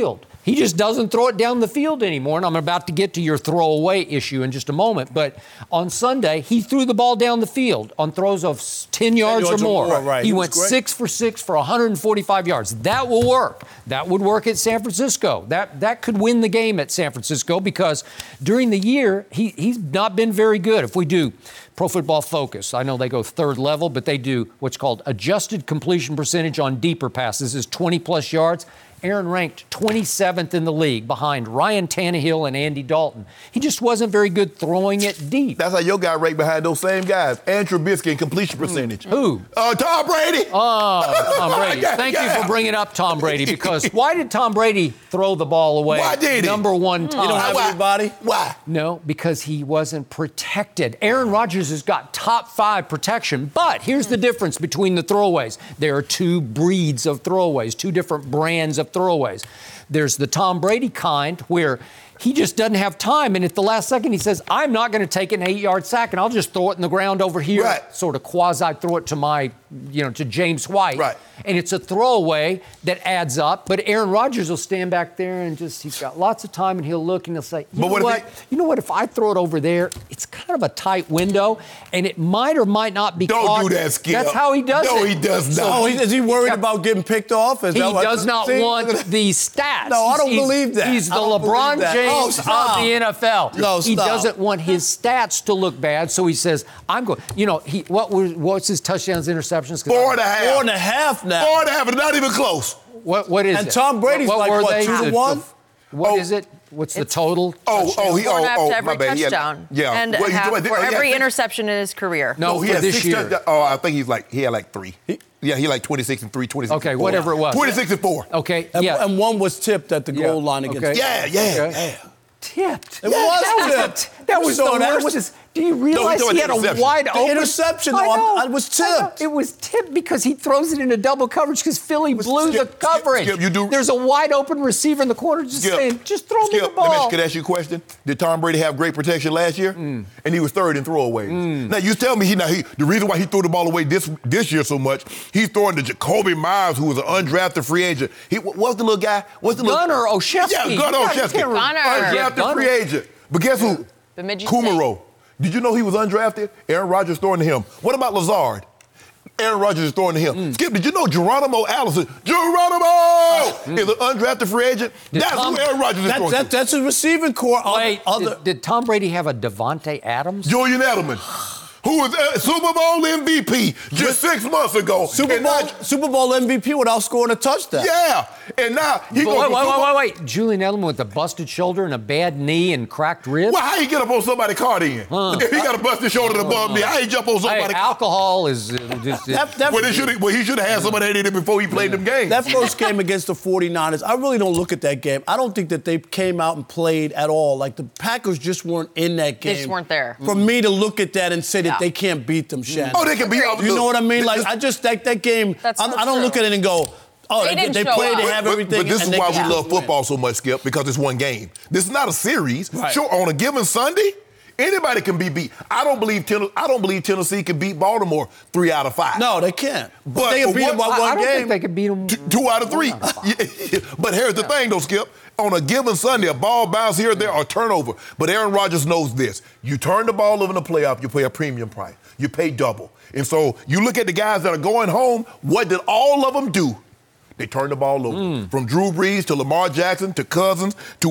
He just doesn't throw it down the field anymore. And I'm about to get to your throwaway issue in just a moment. But on Sunday, he threw the ball down the field on throws of 10 yards or more. Right. He went 6 for 6 for 145 yards. That will work. That would work at San Francisco. That could win the game at San Francisco because during the year, he's not been very good. If we do Pro Football Focus, I know they go third level, but they do what's called adjusted completion percentage on deeper passes. This is 20-plus yards. Aaron ranked 27th in the league behind Ryan Tannehill and Andy Dalton. He just wasn't very good throwing it deep. That's how your guy ranked behind those same guys. Andrew Trubisky in completion percentage. Who? Tom Brady. Oh, Tom Brady. Thank you for bringing up Tom Brady because why did Tom Brady throw the ball away? Why did he? Number one time. You don't have anybody? Why? No, because he wasn't protected. Aaron Rodgers has got top 5 protection, but here's the difference between the throwaways. There are 2 breeds of throwaways, 2 different brands of throwaways. There's the Tom Brady kind where he just doesn't have time, and at the last second he says, I'm not going to take an 8-yard sack, and I'll just throw it in the ground over here. Right. Sort of quasi-throw it to to James White. Right. And it's a throwaway that adds up, but Aaron Rodgers will stand back there and he's got lots of time, and he'll look and he'll say, you know what, if I throw it over there, it's kind of a tight window, and it might or might not be caught. Don't do that, Skip. That's how he does it. No, he does not. Is he worried about getting picked off? He does not want the stats. No, I don't believe that. He's the I don't LeBron believe that. James of the NFL. No, he stop. doesn't want his stats to look bad, so he says, I'm going, what's his touchdowns, interceptions? 4.5. 4.5 now. 4.5, and not even close. What is it? And Tom Brady's what like, were what, they? 2-1? What is it? What's the total? 4.5 to every my bad. touchdown. Yeah. And Well, a half he for every had interception in his career. No, he for had this 6 year. touchdowns. Oh, I think he had like 3. He had like 26 and 3, 26 Okay, and 4. whatever it was. 26 and 4. Okay, And, yeah. and one was tipped at the goal line against. Okay. Yeah. Tipped. It was tipped. That was the worst. Do you realize No, he had a interception. wide open? interception, I know. it was tipped. It was tipped because he throws it into double coverage because Philly blew the coverage. Skip, There's a wide open receiver in the corner just saying, just throw me the ball. Can I ask you a question? Did Tom Brady have great protection last year? And he was third in throwaways. Now, you tell me the reason why he threw the ball away this year so much, he's throwing to Jacoby Myers, who was an undrafted free agent. What's the little guy? Gunnar Olszewski. Yeah, Gunnar Olszewski. Undrafted free agent. But guess who? Kumaro. Did you know he was undrafted? Aaron Rodgers throwing to him. What about Lazard? Aaron Rodgers is throwing to him. Skip, did you know Geronimo Allison, is an undrafted free agent? That's who Aaron Rodgers is throwing to. That's a receiving core. Wait, did Tom Brady have a Devontae Adams? Julian Edelman, who was a Super Bowl MVP just 6 months ago. Super Bowl MVP without scoring a touchdown. Yeah, and now he goes. Wait. Julian Edelman with a busted shoulder and a bad knee and cracked ribs? Well, how he get up on somebody's car then? If he got a busted shoulder and a bum knee, how he jump on somebody's car? Alcohol is just... he should have had somebody that did it before he played them games. That first game against the 49ers, I really don't look at that game. I don't think that they came out and played at all. Like, the Packers just weren't in that game. They just weren't there. For me to look at that and say that they can't beat them, Shannon. Oh, they can beat them. You know what I mean? Like, I just, that game, I don't look at it and go, they played, they have everything. But this is why we love football so much, Skip, because it's one game. This is not a series. Right. Sure, on a given Sunday, anybody can be beat. I don't believe Tennessee can beat Baltimore 3 out of 5. No, they can't. But they can beat them by one I don't game. think they can beat them 2 out of 3. But here's the thing, though, Skip. On a given Sunday, a ball bounce here or there or turnover. But Aaron Rodgers knows this. You turn the ball over in the playoff, you pay a premium price. You pay double. And so you look at the guys that are going home, what did all of them do? They turned the ball over. From Drew Brees to Lamar Jackson to Cousins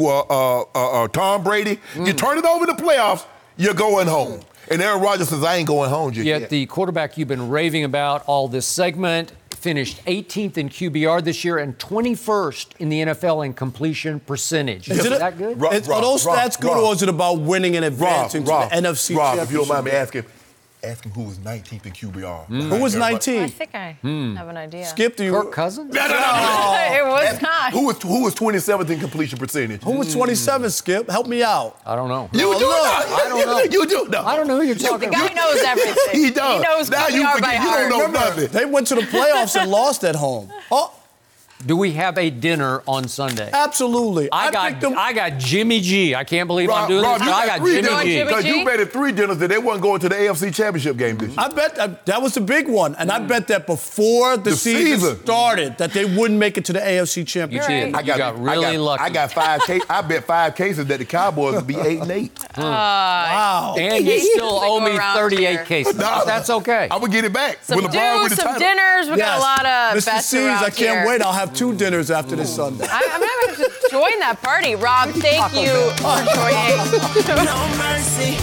to Tom Brady. You turn it over in the playoffs, you're going home. And Aaron Rodgers says, I ain't going home just yet. The quarterback you've been raving about all this segment finished 18th in QBR this year and 21st in the NFL in completion percentage. Is that good? Are those stats good, or is it about winning and advancing to the NFC Rob, Championship? if you don't mind me asking who was 19th in QBR. Who was 19? I think I have an idea. Skip, do you? Kirk Cousins? No. It was not. Who was 27th in completion percentage? Who was 27, Skip? Help me out. I don't know. You do know. I don't know. You do know. I don't know who you're talking The about. guy knows everything. He does. He knows now QBR you by forget. You heart. don't know nothing. They went to the playoffs and lost at home. Oh, Do we have a dinner on Sunday? Absolutely. I got Jimmy G. I can't believe I'm doing this. I got Jimmy G. Because you betted 3 dinners that they weren't going to the AFC Championship game this year. I bet that was the big one. And I bet that before the season started that they wouldn't make it to the AFC Championship. You got really lucky. I got 5 cases. I bet 5 cases that the Cowboys would be 8-8. Wow. And you still owe me 38 cases. No. That's okay. I'm going to get it back. Some dinners. We got a lot of Mr. bets C's, around I can't here. wait. I'll have 2 dinners after this Sunday. I'm going to have to join that party. Rob, thank you for joining. No mercy.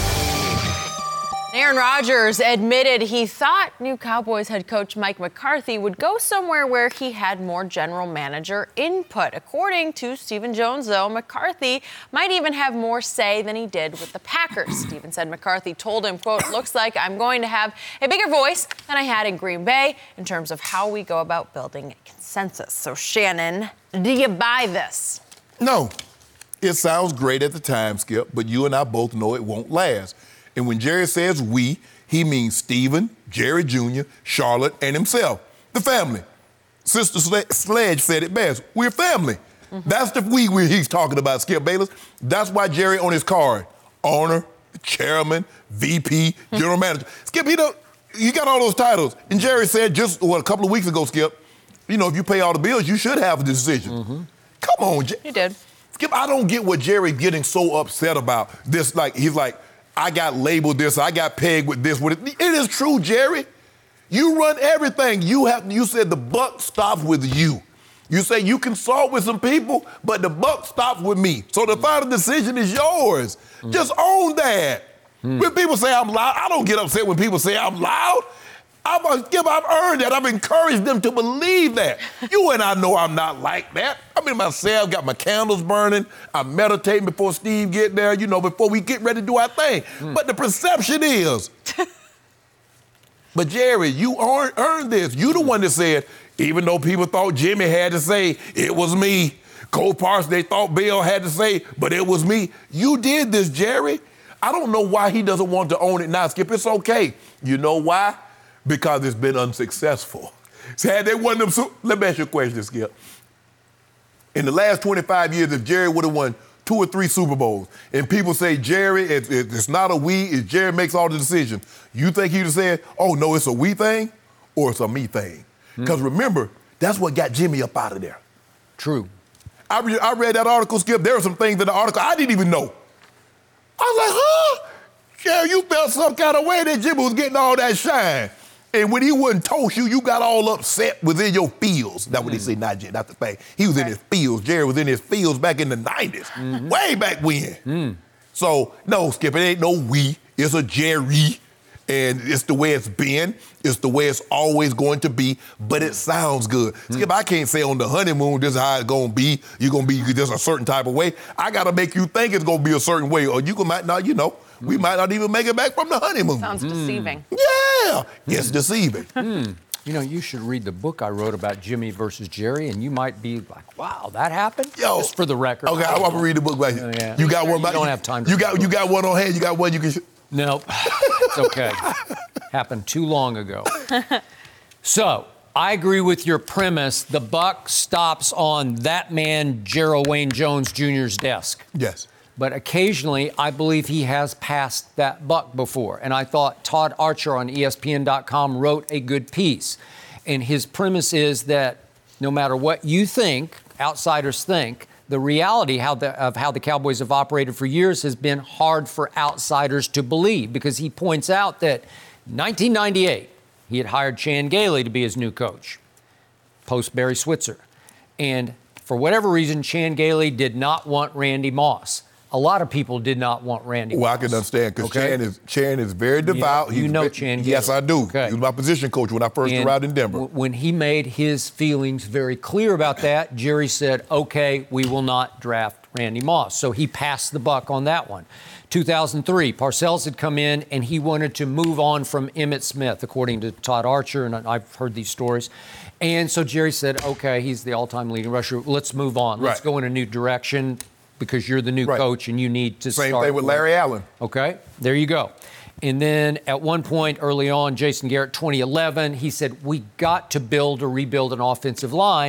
Aaron Rodgers admitted he thought new Cowboys head coach Mike McCarthy would go somewhere where he had more general manager input. According to Stephen Jones, though, McCarthy might even have more say than he did with the Packers. Stephen said McCarthy told him, quote, "Looks like I'm going to have a bigger voice than I had in Green Bay in terms of how we go about building a consensus." So, Shannon, do you buy this? No. It sounds great at the time, Skip, but you and I both know it won't last. And when Jerry says we, he means Stephen, Jerry Jr., Charlotte, and himself. The family. Sister Sledge said it best. We're family. Mm-hmm. That's the we he's talking about, Skip Bayless. That's why Jerry on his card, owner, chairman, VP, general manager. Skip, you got all those titles. And Jerry said just, a couple of weeks ago, Skip, if you pay all the bills, you should have a decision. Mm-hmm. Come on, Jerry. You did. Skip, I don't get what Jerry's getting so upset about. This, he's like, I got labeled this, I got pegged with this. It is true, Jerry. You run everything. You said the buck stops with you. You say you consult with some people, but the buck stops with me. So the final decision is yours. Just own that. When people say I'm loud, I don't get upset when people say I'm loud. I've earned that. I've encouraged them to believe that. You and I know I'm not like that. I'm in myself, got my candles burning. I'm meditating before Steve get there, before we get ready to do our thing. But the perception is, but Jerry, you earned this. You the one that said, even though people thought Jimmy had to say, it was me. Cole Parsons, they thought Bill had to say, but it was me. You did this, Jerry. I don't know why he doesn't want to own it now, Skip. It's okay. You know why? Because it's been unsuccessful. So had they won them, let me ask you a question, Skip. In the last 25 years, if Jerry would have won 2 or 3 Super Bowls, and people say, Jerry, it's not a we, it's Jerry makes all the decisions, you think he'd have said, oh, no, it's a we thing or it's a me thing? Because remember, that's what got Jimmy up out of there. True. I read that article, Skip. There were some things in the article I didn't even know. I was like, huh? Jerry, you felt some kind of way that Jimmy was getting all that shine. And when he wouldn't toast you, you got all upset within your feels. That's what they say, not the thing. He was in his feels. Jerry was in his feels back in the 90s, way back when. So, no, Skip, it ain't no we. It's a Jerry. And it's the way it's been. It's the way it's always going to be. But it sounds good. Skip, I can't say on the honeymoon, this is how it's going to be. You're going to be just a certain type of way. I got to make you think it's going to be a certain way. Or you might not, we might not even make it back from the honeymoon. Sounds deceiving. Yeah, it's deceiving. You should read the book I wrote about Jimmy versus Jerry, and you might be like, wow, that happened? Yo. Just for the record. Okay, I'm going to read the book right here. Yeah. You got one? You don't have time to You got one on hand? You got one you can... Nope. It's okay. Happened too long ago. So, I agree with your premise. The buck stops on that man, Gerald Wayne Jones Jr.'s desk. Yes. But occasionally, I believe he has passed that buck before. And I thought Todd Archer on ESPN.com wrote a good piece. And his premise is that no matter what you think, outsiders think, the reality of how the Cowboys have operated for years has been hard for outsiders to believe, because he points out that 1998, he had hired Chan Gailey to be his new coach, post Barry Switzer. And for whatever reason, Chan Gailey did not want Randy Moss. A lot of people did not want Randy Moss. Well, I can understand, because Chan is very devout. You know Chan Gailey. Yes, I do. Okay. He was my position coach when I first arrived in Denver. When he made his feelings very clear about that, Jerry said, okay, we will not draft Randy Moss. So he passed the buck on that one. 2003, Parcells had come in, and he wanted to move on from Emmitt Smith, according to Todd Archer, and I've heard these stories. And so Jerry said, okay, he's the all-time leading rusher. Let's move on. Let's go in a new direction, because you're the new coach and you need to start. Same thing with Larry Allen. Okay, there you go. And then at one point early on, Jason Garrett, 2011, he said, we got to rebuild an offensive line,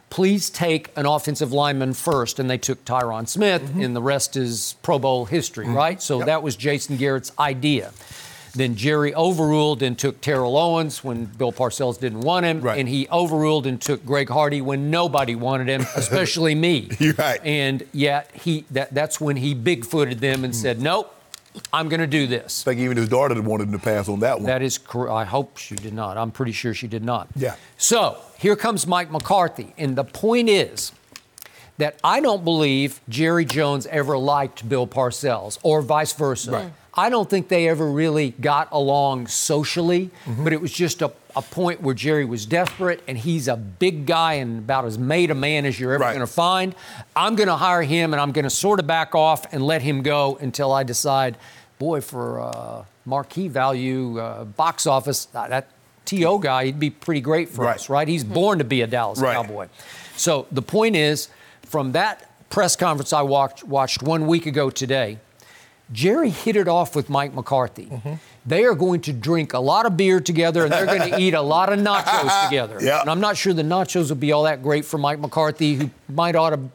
please take an offensive lineman first. And they took Tyron Smith, and the rest is Pro Bowl history, right? So that was Jason Garrett's idea. Then Jerry overruled and took Terrell Owens when Bill Parcells didn't want him. Right. And he overruled and took Greg Hardy when nobody wanted him, especially me. You're right. And yet that's when he big-footed them and said, nope, I'm going to do this. I think even his daughter wanted him to pass on that one. That is correct. I hope she did not. I'm pretty sure she did not. Yeah. So here comes Mike McCarthy. And the point is that I don't believe Jerry Jones ever liked Bill Parcells or vice versa. Right. I don't think they ever really got along socially, but it was just a point where Jerry was desperate, and he's a big guy and about as made a man as you're ever going to find. I'm going to hire him, and I'm going to sort of back off and let him go until I decide, boy, for marquee value, box office, that T.O. guy, he'd be pretty great for us, right? He's born to be a Dallas Cowboy. So the point is, from that press conference I watched 1 week ago today, Jerry hit it off with Mike McCarthy. They are going to drink a lot of beer together, and they're going to eat a lot of nachos together. Yeah. And I'm not sure the nachos will be all that great for Mike McCarthy, who ought to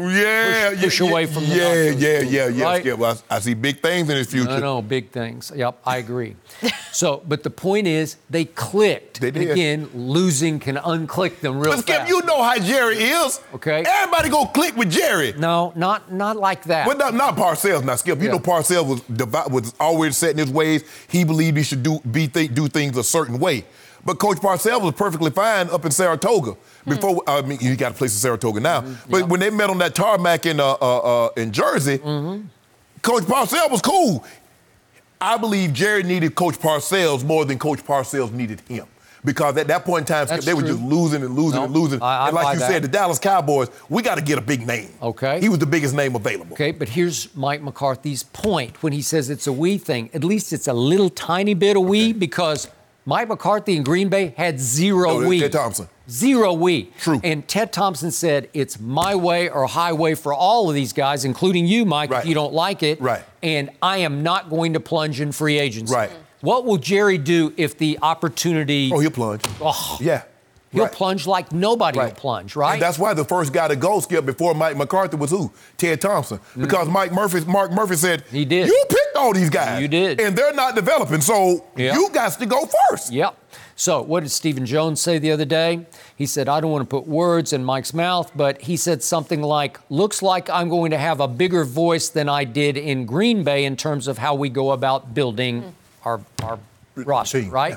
push away from the nachos. Right? Yeah. Well, I see big things in his future. I know, big things. Yep, I agree. But the point is, they clicked. They did. Again, losing can unclick them real But Skip, fast. you know how Jerry is. Okay. Everybody go click with Jerry. No, not like that. But not Parcells now, Skip. You know Parcells was always set in his ways. He believed he should do things a certain way. But Coach Parcells was perfectly fine up in Saratoga. Before, I mean, he got a place in Saratoga now. But when they met on that tarmac in Jersey, Coach Parcells was cool. I believe Jerry needed Coach Parcells more than Coach Parcells needed him. Because at that point in time, Skip, they were just losing and losing and losing. And like you said, the Dallas Cowboys, we got to get a big name. Okay. He was the biggest name available. Okay, but here's Mike McCarthy's point when he says it's a we thing. At least it's a little tiny bit of we, because Mike McCarthy in Green Bay had zero we. Ted Thompson. Zero we. True. And Ted Thompson said it's my way or highway for all of these guys, including you, Mike, if you don't like it. Right. And I am not going to plunge in free agency. Right. What will Jerry do if the opportunity... Oh, he'll plunge. Oh, yeah. He'll plunge like nobody will plunge, right? And that's why the first guy to go, Skip, before Mike McCarthy was who? Ted Thompson. Because Mark Murphy said, he did. You picked all these guys. You did. And they're not developing, so you got to go first. Yep. So what did Stephen Jones say the other day? He said, I don't want to put words in Mike's mouth, but he said something like, looks like I'm going to have a bigger voice than I did in Green Bay in terms of how we go about building our roster, right? Yeah.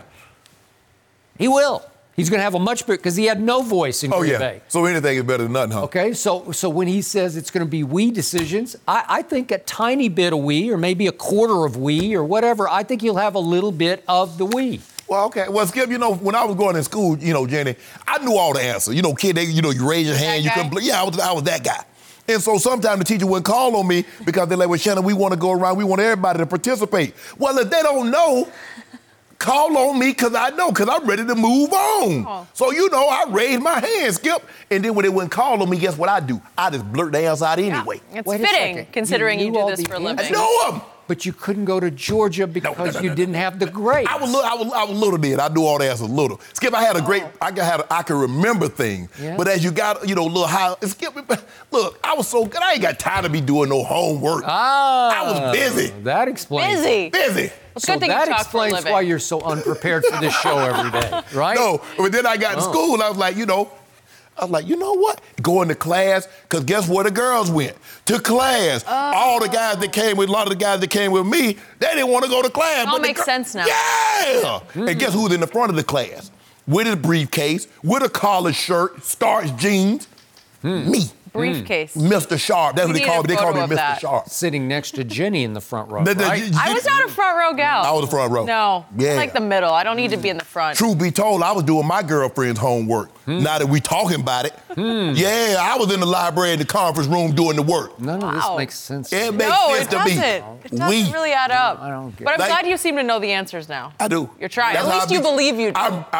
He will. He's going to have a much bigger, because he had no voice in Green Bay. So anything is better than nothing, huh? Okay, so when he says it's going to be we decisions, I think a tiny bit of we, or maybe a quarter of we, or whatever, I think he'll have a little bit of the we. Well, okay. Well, Skip, when I was going to school, Jenny, I knew all the answers. Kid, you raise your hand, you couldn't play. Yeah, I was that guy. And so sometimes the teacher wouldn't call on me because they're like, well, Shannon, we want to go around. We want everybody to participate. Well, if they don't know, call on me because I know, because I'm ready to move on. Oh. So, I raised my hand, Skip. And then when they wouldn't call on me, guess what I do? I just blurt the answer out anyway. Yeah. It's fitting, considering you do this for a living. I know them. But you couldn't go to Georgia because you didn't have the grades. I was little then. I knew all the answers little. Skip, I can remember things. Yeah. But as you got, little high, Skip, look, I was so good. I ain't got time to be doing no homework. I was busy. That explains. Busy. So that explains why you're so unprepared for this show every day, right? No, but then I got to school, I was like, you know what? Going to class, because guess where the girls went? To class. All the guys that came with, a lot of the guys that came with me, they didn't want to go to class. It all makes sense now. Yeah! And guess who was in the front of the class? With a briefcase, with a collared shirt, starched jeans? Me. Briefcase. Mr. Sharp. That's what they call me. They call me Mr. Sharp. Sitting next to Jenny in the front row, right? I was not a front row gal. I was a front row. No. Yeah. I like the middle. I don't need to be in the front. Truth be told, I was doing my girlfriend's homework. Now that we talking about it. Yeah, I was in the library in the conference room doing the work. None of this makes sense. It makes sense to me. It doesn't really add up. I don't get but I'm glad you seem to know the answers now. I do. You're trying. At least you believe you do.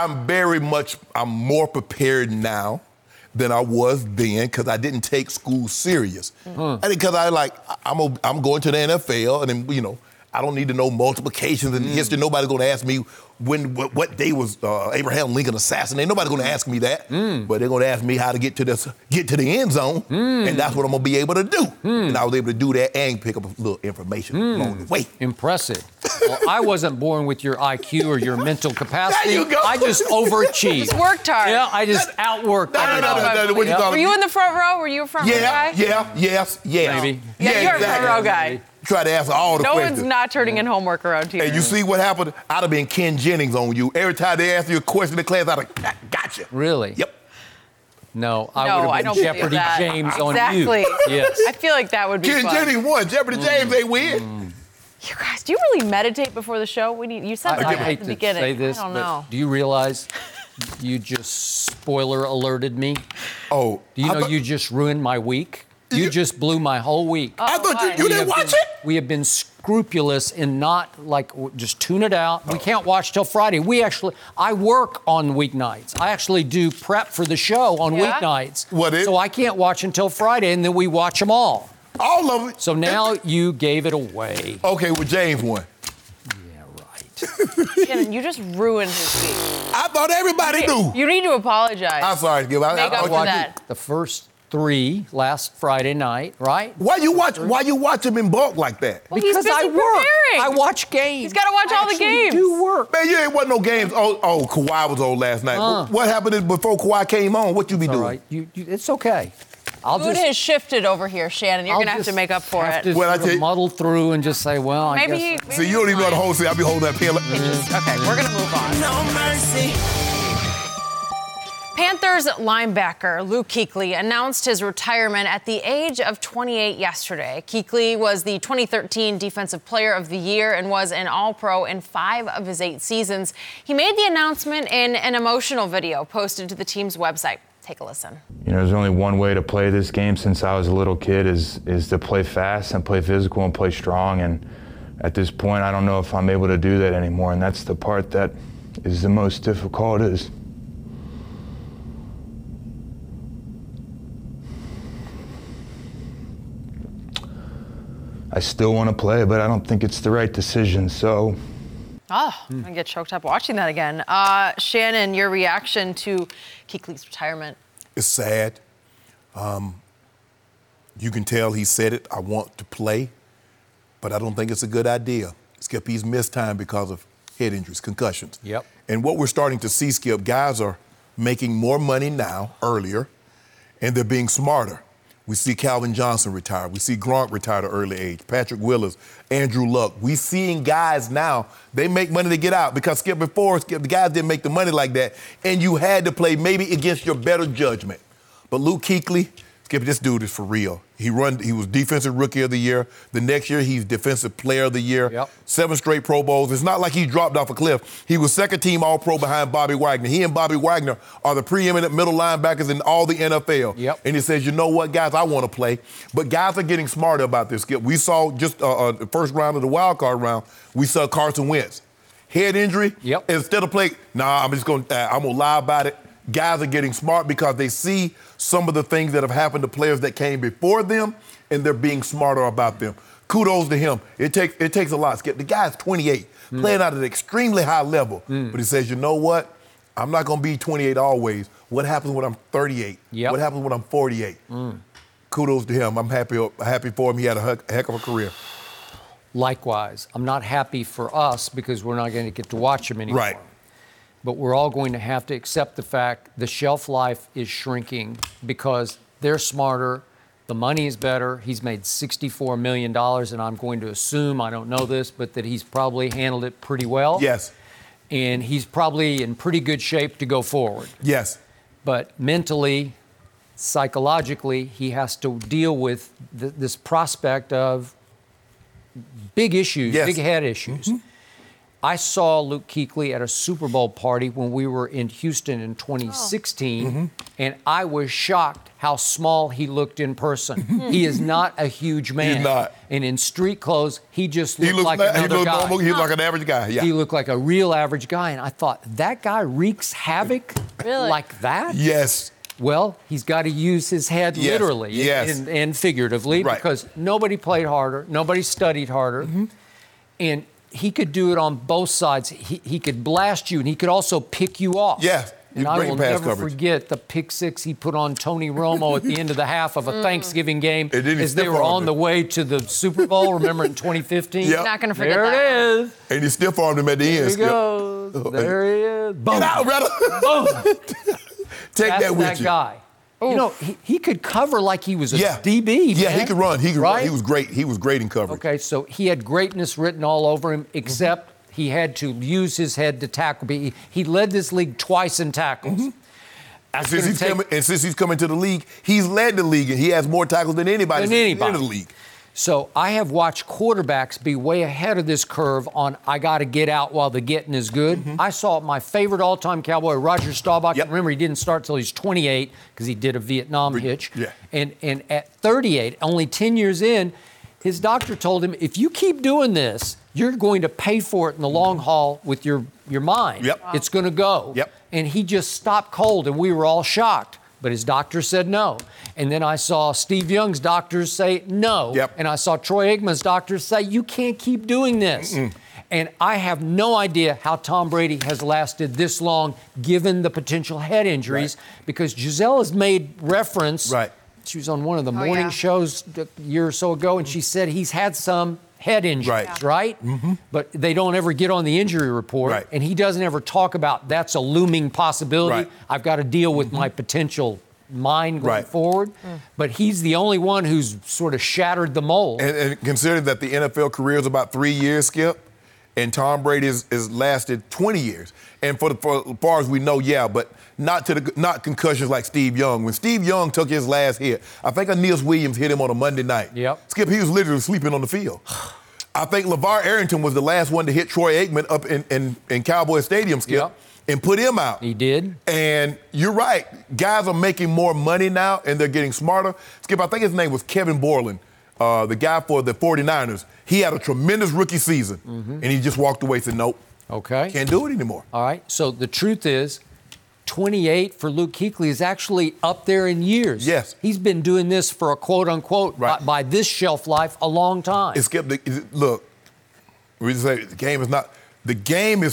I'm more prepared now than I was then, because I didn't take school serious. And because I'm going to the NFL, and then, I don't need to know multiplications and history. Nobody's going to ask me what day was Abraham Lincoln assassinated. Nobody's going to ask me that. But they're going to ask me how to get to the end zone, and that's what I'm going to be able to do. And I was able to do that and pick up a little information along the way. Impressive. Well, I wasn't born with your IQ or your mental capacity. There you go. I just overachieved. Just worked hard. Yeah, I just outworked. No. What you call Were it? you in the front row? Were you a front row guy? Yes. Maybe. Yeah, you're a front row guy. Try to answer all the No questions. one's not turning in homework around here. And you see what happened? I'd have been Ken Jennings on you. Every time they asked you a question in class, I'd have got you. Really? Yep. No, No, I would I have don't been believe Jeopardy that. James on Exactly. you. Yes. I feel like that would be Ken fun. Jennings won. Jeopardy James, they win. You guys, do you really meditate before the show? You said that I at hate the to beginning. say this, I don't but know. do you realize you just spoiler alerted me? Oh. Do you know you just ruined my week? You just blew my whole week. I thought you didn't watch it? We have been scrupulous in not just tune it out. We can't watch till Friday. I work on weeknights. I actually do prep for the show on weeknights. So I can't watch until Friday, and then we watch them all. All of it. So now you gave it away. Okay, well, James won. Yeah, right. Shannon, you just ruined his week. I thought everybody knew. You need to apologize. I'm sorry, Skip. Make up for that. The first 3 last Friday night, right? Why you watch him in bulk like that? Well, he's Because busy I work. preparing. I watch games. He's got to watch all the games. I do work. Man, you ain't watch no games. Oh, Kawhi was on last night. What happened before Kawhi came on? What you be doing? All right, it's okay. Mood has shifted over here, Shannon. You're going to have to make up for it. Well, I tell you- muddle through and just say, well, I guess. Maybe See, you don't even know how to hold it. I'll be holding that pen. Okay, we're going to move on. No mercy. Panthers linebacker Luke Kuechly announced his retirement at the age of 28 yesterday. Kuechly was the 2013 Defensive Player of the Year and was an All-Pro in 5 of his 8 seasons. He made the announcement in an emotional video posted to the team's website. Take a listen. You know, there's only one way to play this game since I was a little kid is to play fast and play physical and play strong. And at this point, I don't know if I'm able to do that anymore. And that's the part that is the most difficult is I still want to play, but I don't think it's the right decision, so. Oh, I get choked up watching that again. Shannon, your reaction to Kuechly's retirement? It's sad. You can tell he said it, I want to play, but I don't think it's a good idea. Skip, he's missed time because of head injuries, concussions. Yep. And what we're starting to see, Skip, guys are making more money now, earlier, and they're being smarter. We see Calvin Johnson retire. We see Gronk retire at an early age. Patrick Willis, Andrew Luck. We seeing guys now, they make money to get out because Skip, the guys didn't make the money like that, and you had to play maybe against your better judgment. But Luke Kuechly, Skip, this dude is for real. He was Defensive Rookie of the Year. The next year, he's Defensive Player of the Year. Yep. 7 straight Pro Bowls. It's not like he dropped off a cliff. He was second-team All-Pro behind Bobby Wagner. He and Bobby Wagner are the preeminent middle linebackers in all the NFL. Yep. And he says, you know what, guys, I want to play. But guys are getting smarter about this, Skip. We saw just the first round of the wild card round, we saw Carson Wentz. Head injury. Yep. Instead of playing, I'm going to lie about it. Guys are getting smart because they see some of the things that have happened to players that came before them, and they're being smarter about them. Kudos to him. It takes a lot. Skip, the guy's 28, playing at an extremely high level. But he says, you know what? I'm not going to be 28 always. What happens when I'm 38? Yep. What happens when I'm 48? Kudos to him. I'm happy for him. He had a heck of a career. Likewise, I'm not happy for us because we're not going to get to watch him anymore. Right. But we're all going to have to accept the fact the shelf life is shrinking because they're smarter, the money is better. He's made $64 million, and I'm going to assume, I don't know this, but that he's probably handled it pretty well. Yes. And he's probably in pretty good shape to go forward. Yes. But mentally, psychologically, he has to deal with this prospect of big issues, Yes. big head issues. I saw Luke Kuechly at a Super Bowl party when we were in Houston in 2016, and I was shocked how small he looked in person. He is not a huge man. He's not. And in street clothes, he just looked like he another looked guy. normal. He looked like an average guy. Yeah. He looked like a real average guy, and I thought, that guy wreaks havoc Really? like that? Yes. Well, he's got to use his head Yes. literally Yes. and figuratively Right. because nobody played harder, nobody studied harder. And he could do it on both sides. He could blast you, and he could also pick you off. Yeah. And I will never forget the pick six he put on Tony Romo at the end of the half of a Thanksgiving game as they were on the way to the Super Bowl. Remember in 2015? Yep. Not going to forget that. There it is. And he stiff armed him at the end. There he goes. There he is. Boom. Get out, brother. Boom. Take That's that with that you. guy. You know, he could cover like he was a DB. Yeah, man. he could run. He could right? run. He was great. He was great in coverage. Okay, so he had greatness written all over him, except he had to use his head to tackle. He led this league twice in tackles. Since he's coming to the league, he's led the league, and he has more tackles than anybody in the league. So I have watched quarterbacks be way ahead of this curve on I got to get out while the getting is good. I saw my favorite all-time Cowboy, Roger Staubach. Yep. Remember, he didn't start till he's 28 because he did a Vietnam hitch. Yeah. And at 38, only 10 years in, his doctor told him, if you keep doing this, you're going to pay for it in the long haul with your mind. Yep. Wow. It's going to go. Yep. And he just stopped cold, and we were all shocked. But his doctor said no. And then I saw Steve Young's doctors say no. Yep. And I saw Troy Aikman's doctors say, you can't keep doing this. And I have no idea how Tom Brady has lasted this long, given the potential head injuries, because Giselle has made reference. Right. She was on one of the morning shows a year or so ago, and she said he's had some head injuries, right? But they don't ever get on the injury report. Right. And he doesn't ever talk about that's a looming possibility. Right. I've got to deal with my potential mind going forward. But he's the only one who's sort of shattered the mold. And considering that the NFL career is about 3 years, Skip, and Tom Brady has lasted 20 years. And for as far as we know, but not concussions like Steve Young. When Steve Young took his last hit, I think Aeneas Williams hit him on a Monday night. Yep. Skip, he was literally sleeping on the field. I think LeVar Arrington was the last one to hit Troy Aikman up in Cowboy Stadium, Skip, and put him out. He did. And you're right. Guys are making more money now, and they're getting smarter. Skip, I think his name was Kevin Borland, the guy for the 49ers. He had a tremendous rookie season, and he just walked away and said, nope. Okay. Can't do it anymore. All right. So the truth is, 28 for Luke Kuechly is actually up there in years. Yes. He's been doing this for a quote-unquote, by this shelf life, a long time. Look, we just say the game is not – the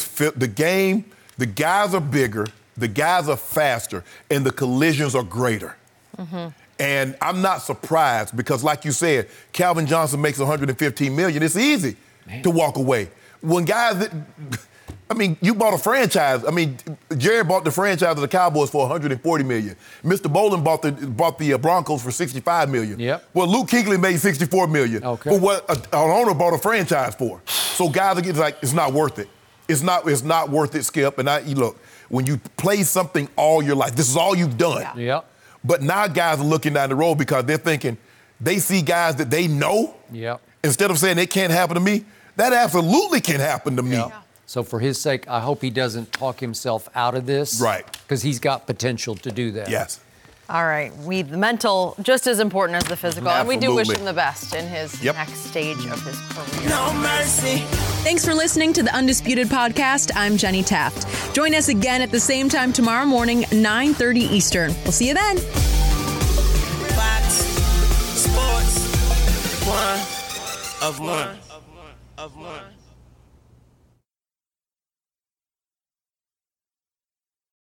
guys are bigger, the guys are faster, and the collisions are greater. And I'm not surprised because, like you said, Calvin Johnson makes $115 million. It's easy to walk away. When guys – you bought a franchise. Jerry bought the franchise of the Cowboys for $140 million. Mr. Bolin bought the Broncos for $65 million. Yep. Well, Luke Kuechly made $64 million for what an owner bought a franchise for. So guys are getting it's not worth it. It's not worth it, Skip. And look, when you play something all your life, this is all you've done. Yeah. But now guys are looking down the road because they're thinking they see guys that they know. Yep. Instead of saying it can't happen to me, that absolutely can happen to me. Yeah. So for his sake, I hope he doesn't talk himself out of this. Right. Because he's got potential to do that. Yes. All right. The mental, just as important as the physical. Absolutely. And we do wish him the best in his next stage of his career. No mercy. Thanks for listening to the Undisputed Podcast. I'm Jenny Taft. Join us again at the same time tomorrow morning, 9:30 Eastern. We'll see you then. Fox Sports 1 of 1.